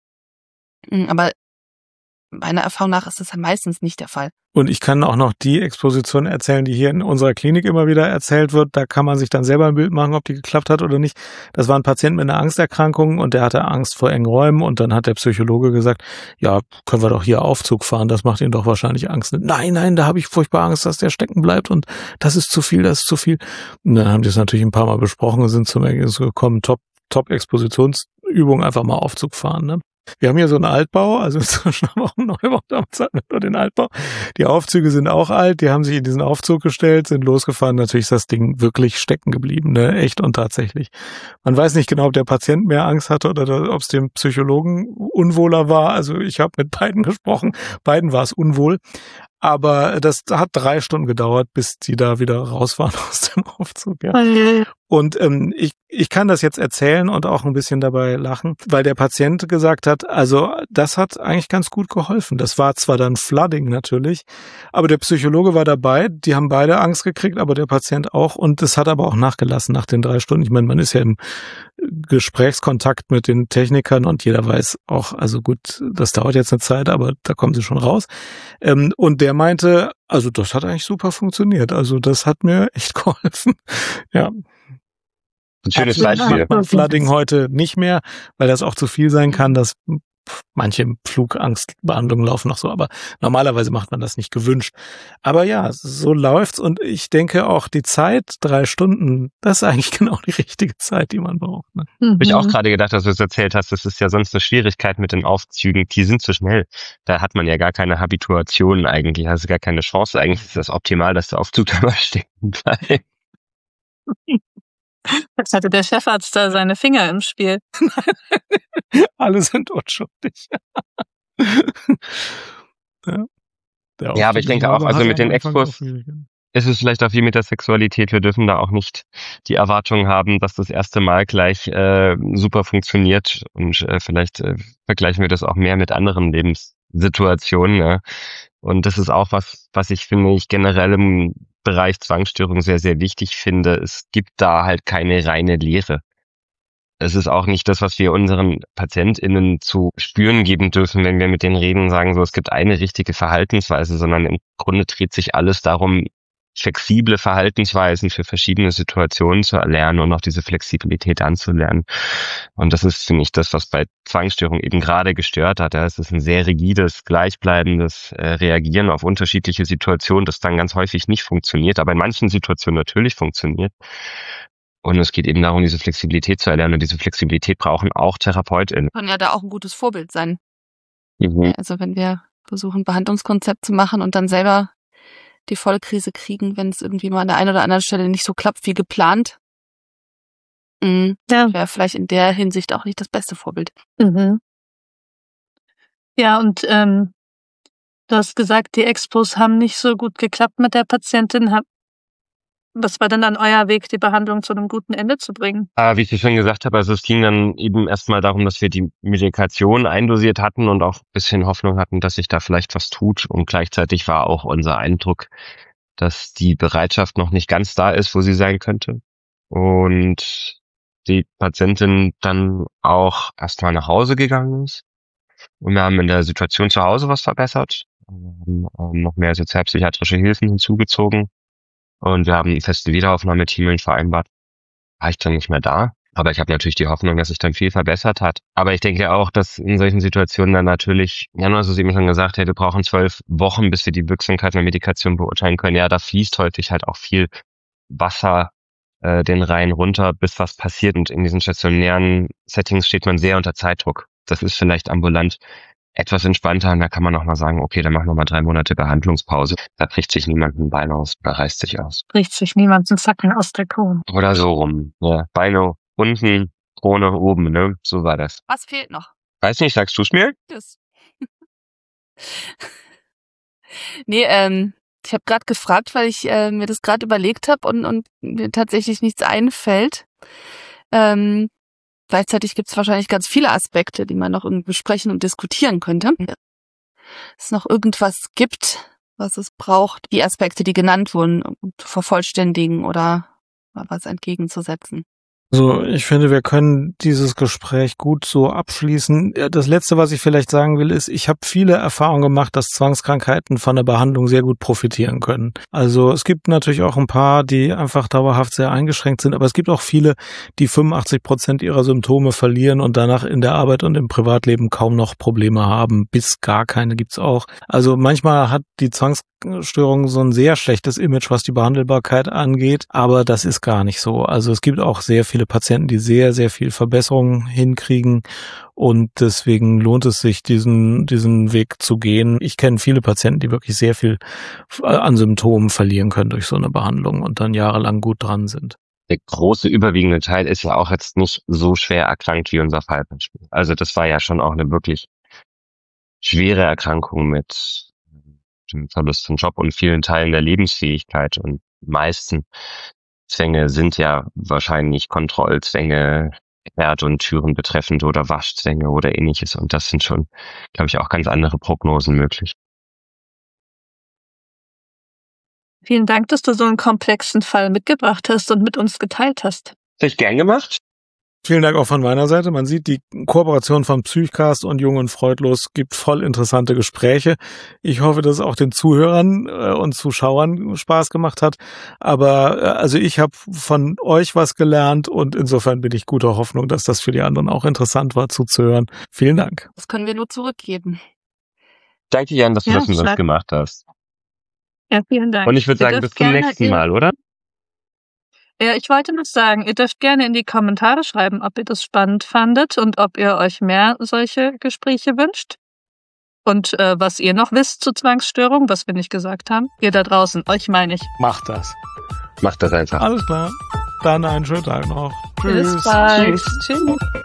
Aber meiner Erfahrung nach ist das ja meistens nicht der Fall. Und ich kann auch noch die Exposition erzählen, die hier in unserer Klinik immer wieder erzählt wird. Da kann man sich dann selber ein Bild machen, ob die geklappt hat oder nicht. Das war ein Patient mit einer Angsterkrankung und der hatte Angst vor engen Räumen. Und dann hat der Psychologe gesagt, ja, können wir doch hier Aufzug fahren, das macht ihm doch wahrscheinlich Angst. Nein, da habe ich furchtbar Angst, dass der stecken bleibt und das ist zu viel. Und dann haben die es natürlich ein paar Mal besprochen und sind zum Ergebnis gekommen, Top-Expositionsübung, einfach mal Aufzug fahren, ne? Wir haben hier so einen Altbau, also inzwischen haben wir auch einen Neubau, damals hatten wir nur den Altbau. Die Aufzüge sind auch alt, die haben sich in diesen Aufzug gestellt, sind losgefahren. Natürlich ist das Ding wirklich stecken geblieben, ne? Echt und tatsächlich. Man weiß nicht genau, ob der Patient mehr Angst hatte oder ob es dem Psychologen unwohler war. Also ich habe mit beiden gesprochen, beiden war es unwohl. Aber das hat 3 Stunden gedauert, bis die da wieder raus waren aus dem Aufzug. Ja. Und ich kann das jetzt erzählen und auch ein bisschen dabei lachen, weil der Patient gesagt hat, also das hat eigentlich ganz gut geholfen. Das war zwar dann Flooding natürlich, aber der Psychologe war dabei, die haben beide Angst gekriegt, aber der Patient auch, und es hat aber auch nachgelassen nach den 3 Stunden. Ich meine, man ist ja im Gesprächskontakt mit den Technikern und jeder weiß auch, also gut, das dauert jetzt eine Zeit, aber da kommen sie schon raus. Und der meinte, also das hat eigentlich super funktioniert. Also das hat mir echt geholfen. Ja. Ein schönes Absolut. Beispiel. Macht man Flooding heute nicht mehr, weil das auch zu viel sein kann, dass manche Flugangstbehandlungen laufen noch so, aber normalerweise macht man das nicht gewünscht. Aber ja, so läuft's, und ich denke auch die Zeit, 3 Stunden, das ist eigentlich genau die richtige Zeit, die man braucht. Ne? Habe ich auch gerade gedacht, dass du es erzählt hast, das ist ja sonst eine Schwierigkeit mit den Aufzügen. Die sind zu schnell. Da hat man ja gar keine Habituation eigentlich, also gar keine Chance. Eigentlich ist das optimal, dass der Aufzug da mal stecken bleibt. Jetzt hatte der Chefarzt da seine Finger im Spiel. Alle sind unschuldig. Ja, aber ich denke auch, also mit den Expos ist es vielleicht auch wie mit der Sexualität. Wir dürfen da auch nicht die Erwartung haben, dass das erste Mal gleich super funktioniert, und vielleicht vergleichen wir das auch mehr mit anderen Lebenssituationen. Ja. Und das ist auch was ich finde, ich generell im Bereich Zwangsstörung sehr, sehr wichtig finde. Es gibt da halt keine reine Lehre. Es ist auch nicht das, was wir unseren PatientInnen zu spüren geben dürfen, wenn wir mit denen reden und sagen, so, es gibt eine richtige Verhaltensweise, sondern im Grunde dreht sich alles darum, flexible Verhaltensweisen für verschiedene Situationen zu erlernen und auch diese Flexibilität anzulernen. Und das ist, finde ich, das, was bei Zwangsstörung eben gerade gestört hat. Ja. Es ist ein sehr rigides, gleichbleibendes Reagieren auf unterschiedliche Situationen, das dann ganz häufig nicht funktioniert, aber in manchen Situationen natürlich funktioniert. Und es geht eben darum, diese Flexibilität zu erlernen. Und diese Flexibilität brauchen auch TherapeutInnen. Kann ja da auch ein gutes Vorbild sein. Mhm. Also wenn wir versuchen, Behandlungskonzept zu machen und dann selber die Vollkrise kriegen, wenn es irgendwie mal an der einen oder anderen Stelle nicht so klappt wie geplant, wäre vielleicht in der Hinsicht auch nicht das beste Vorbild. Mhm. Ja, und du hast gesagt, die Expos haben nicht so gut geklappt mit der Patientin. Was war denn dann euer Weg, die Behandlung zu einem guten Ende zu bringen? Wie ich schon gesagt habe, also es ging dann eben erstmal darum, dass wir die Medikation eindosiert hatten und auch ein bisschen Hoffnung hatten, dass sich da vielleicht was tut. Und gleichzeitig war auch unser Eindruck, dass die Bereitschaft noch nicht ganz da ist, wo sie sein könnte. Und die Patientin dann auch erstmal nach Hause gegangen ist. Und wir haben in der Situation zu Hause was verbessert. Wir haben noch mehr sozialpsychiatrische Hilfen hinzugezogen. Und wir haben feste Wiederaufnahmeteams vereinbart. War ich dann nicht mehr da. Aber ich habe natürlich die Hoffnung, dass sich dann viel verbessert hat. Aber ich denke auch, dass in solchen Situationen dann natürlich, ja, nur hast du es eben schon gesagt, hey, wir brauchen 12 Wochen, bis wir die Wirksamkeit einer Medikation beurteilen können. Ja, da fließt häufig halt auch viel Wasser den Rhein runter, bis was passiert. Und in diesen stationären Settings steht man sehr unter Zeitdruck. Das ist vielleicht ambulant etwas entspannter, und da kann man auch mal sagen, okay, dann machen wir mal 3 Monate Behandlungspause. Da bricht sich niemand ein Bein aus, da reißt sich aus. Bricht sich niemand einen Zacken aus der Krone. Oder so rum. Ja, Beine unten, Krone oben, ne? So war das. Was fehlt noch? Weiß nicht, sagst du's mir? Das. Nee, ich habe gerade gefragt, weil ich mir das gerade überlegt habe und mir tatsächlich nichts einfällt. Gleichzeitig gibt es wahrscheinlich ganz viele Aspekte, die man noch irgendwie besprechen und diskutieren könnte. Dass es noch irgendwas gibt, was es braucht, die Aspekte, die genannt wurden, zu vervollständigen oder was entgegenzusetzen. Also ich finde, wir können dieses Gespräch gut so abschließen. Das Letzte, was ich vielleicht sagen will, ist, ich habe viele Erfahrungen gemacht, dass Zwangskrankheiten von der Behandlung sehr gut profitieren können. Also es gibt natürlich auch ein paar, die einfach dauerhaft sehr eingeschränkt sind, aber es gibt auch viele, die 85% ihrer Symptome verlieren und danach in der Arbeit und im Privatleben kaum noch Probleme haben. Bis gar keine gibt's auch. Also manchmal hat die Zwangsstörung so ein sehr schlechtes Image, was die Behandelbarkeit angeht, aber das ist gar nicht so. Also es gibt auch sehr viele Patienten, die sehr, sehr viel Verbesserung hinkriegen, und deswegen lohnt es sich, diesen Weg zu gehen. Ich kenne viele Patienten, die wirklich sehr viel an Symptomen verlieren können durch so eine Behandlung und dann jahrelang gut dran sind. Der große überwiegende Teil ist ja auch jetzt nicht so schwer erkrankt wie unser Fallbeispiel. Also das war ja schon auch eine wirklich schwere Erkrankung mit dem Verlust von Job und vielen Teilen der Lebensfähigkeit, und die meisten Zwänge sind ja wahrscheinlich Kontrollzwänge, Herd- und Türen betreffend oder Waschzwänge oder ähnliches. Und das sind schon, glaube ich, auch ganz andere Prognosen möglich. Vielen Dank, dass du so einen komplexen Fall mitgebracht hast und mit uns geteilt hast. Das habe ich gern gemacht. Vielen Dank auch von meiner Seite. Man sieht, die Kooperation von Psychcast und Jung und Freudlos gibt voll interessante Gespräche. Ich hoffe, dass es auch den Zuhörern und Zuschauern Spaß gemacht hat. Aber also ich habe von euch was gelernt und insofern bin ich guter Hoffnung, dass das für die anderen auch interessant war zuzuhören. Vielen Dank. Das können wir nur zurückgeben. Danke, Jan, dass du das mit uns gemacht hast. Ja, vielen Dank. Und ich würde sagen, bis zum nächsten Mal, oder? Ja, ich wollte noch sagen, ihr dürft gerne in die Kommentare schreiben, ob ihr das spannend fandet und ob ihr euch mehr solche Gespräche wünscht. Und was ihr noch wisst zu Zwangsstörung, was wir nicht gesagt haben. Ihr da draußen, euch meine ich. Macht das. Macht das einfach. Alles klar. Dann einen schönen Tag noch. Bis bald. Tschüss.